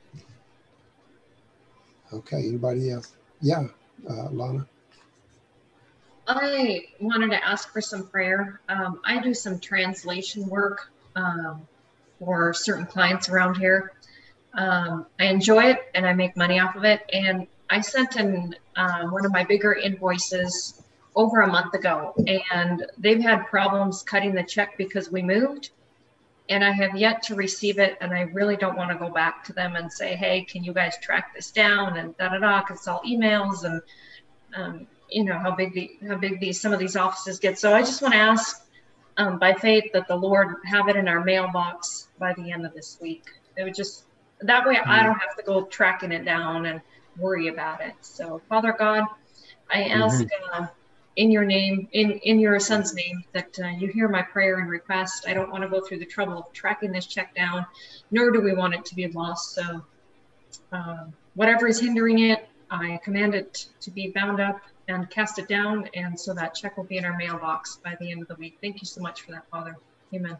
Okay. Anybody else? Yeah, Lana. I wanted to ask for some prayer. I do some translation work for certain clients around here. I enjoy it and I make money off of it. And I sent in one of my bigger invoices over a month ago, and they've had problems cutting the check because we moved. And I have yet to receive it, and I really don't want to go back to them and say, hey, can you guys track this down and da-da-da, because it's all emails and you know how big some of these offices get. So I just want to ask by faith that the Lord have it in our mailbox by the end of this week. It would just, that way I don't have to go tracking it down and worry about it. So Father God, I ask in your name, in your son's name, that you hear my prayer and request. I don't want to go through the trouble of tracking this check down, nor do we want it to be lost. So whatever is hindering it, I command it to be bound up and cast it down, and so that check will be in our mailbox by the end of the week. Thank you so much for that, Father. Amen.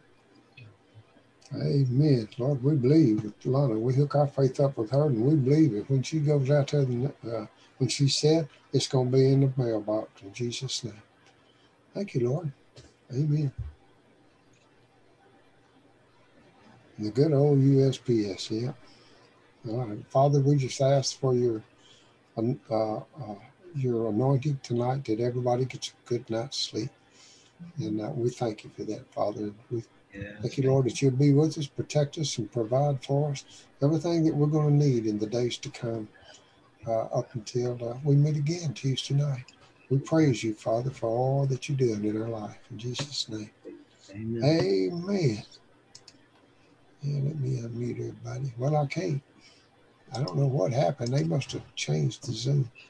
Amen. Lord, we believe with Lana. We hook our faith up with her, and we believe it. When she goes out there, when she said, it's going to be in the mailbox in Jesus' name. Thank you, Lord. Amen. The good old USPS, yeah. All right. Father, we just ask for your anointing tonight, that everybody gets a good night's sleep. And we thank you for that, Father. We thank you, Lord, that you'll be with us, protect us, and provide for us everything that we're going to need in the days to come, up until we meet again Tuesday night. We praise you, Father, for all that you're doing in our life. In Jesus' name. Amen. Amen. Yeah, let me unmute everybody. Well, I can't. I don't know what happened. They must have changed the Zoom.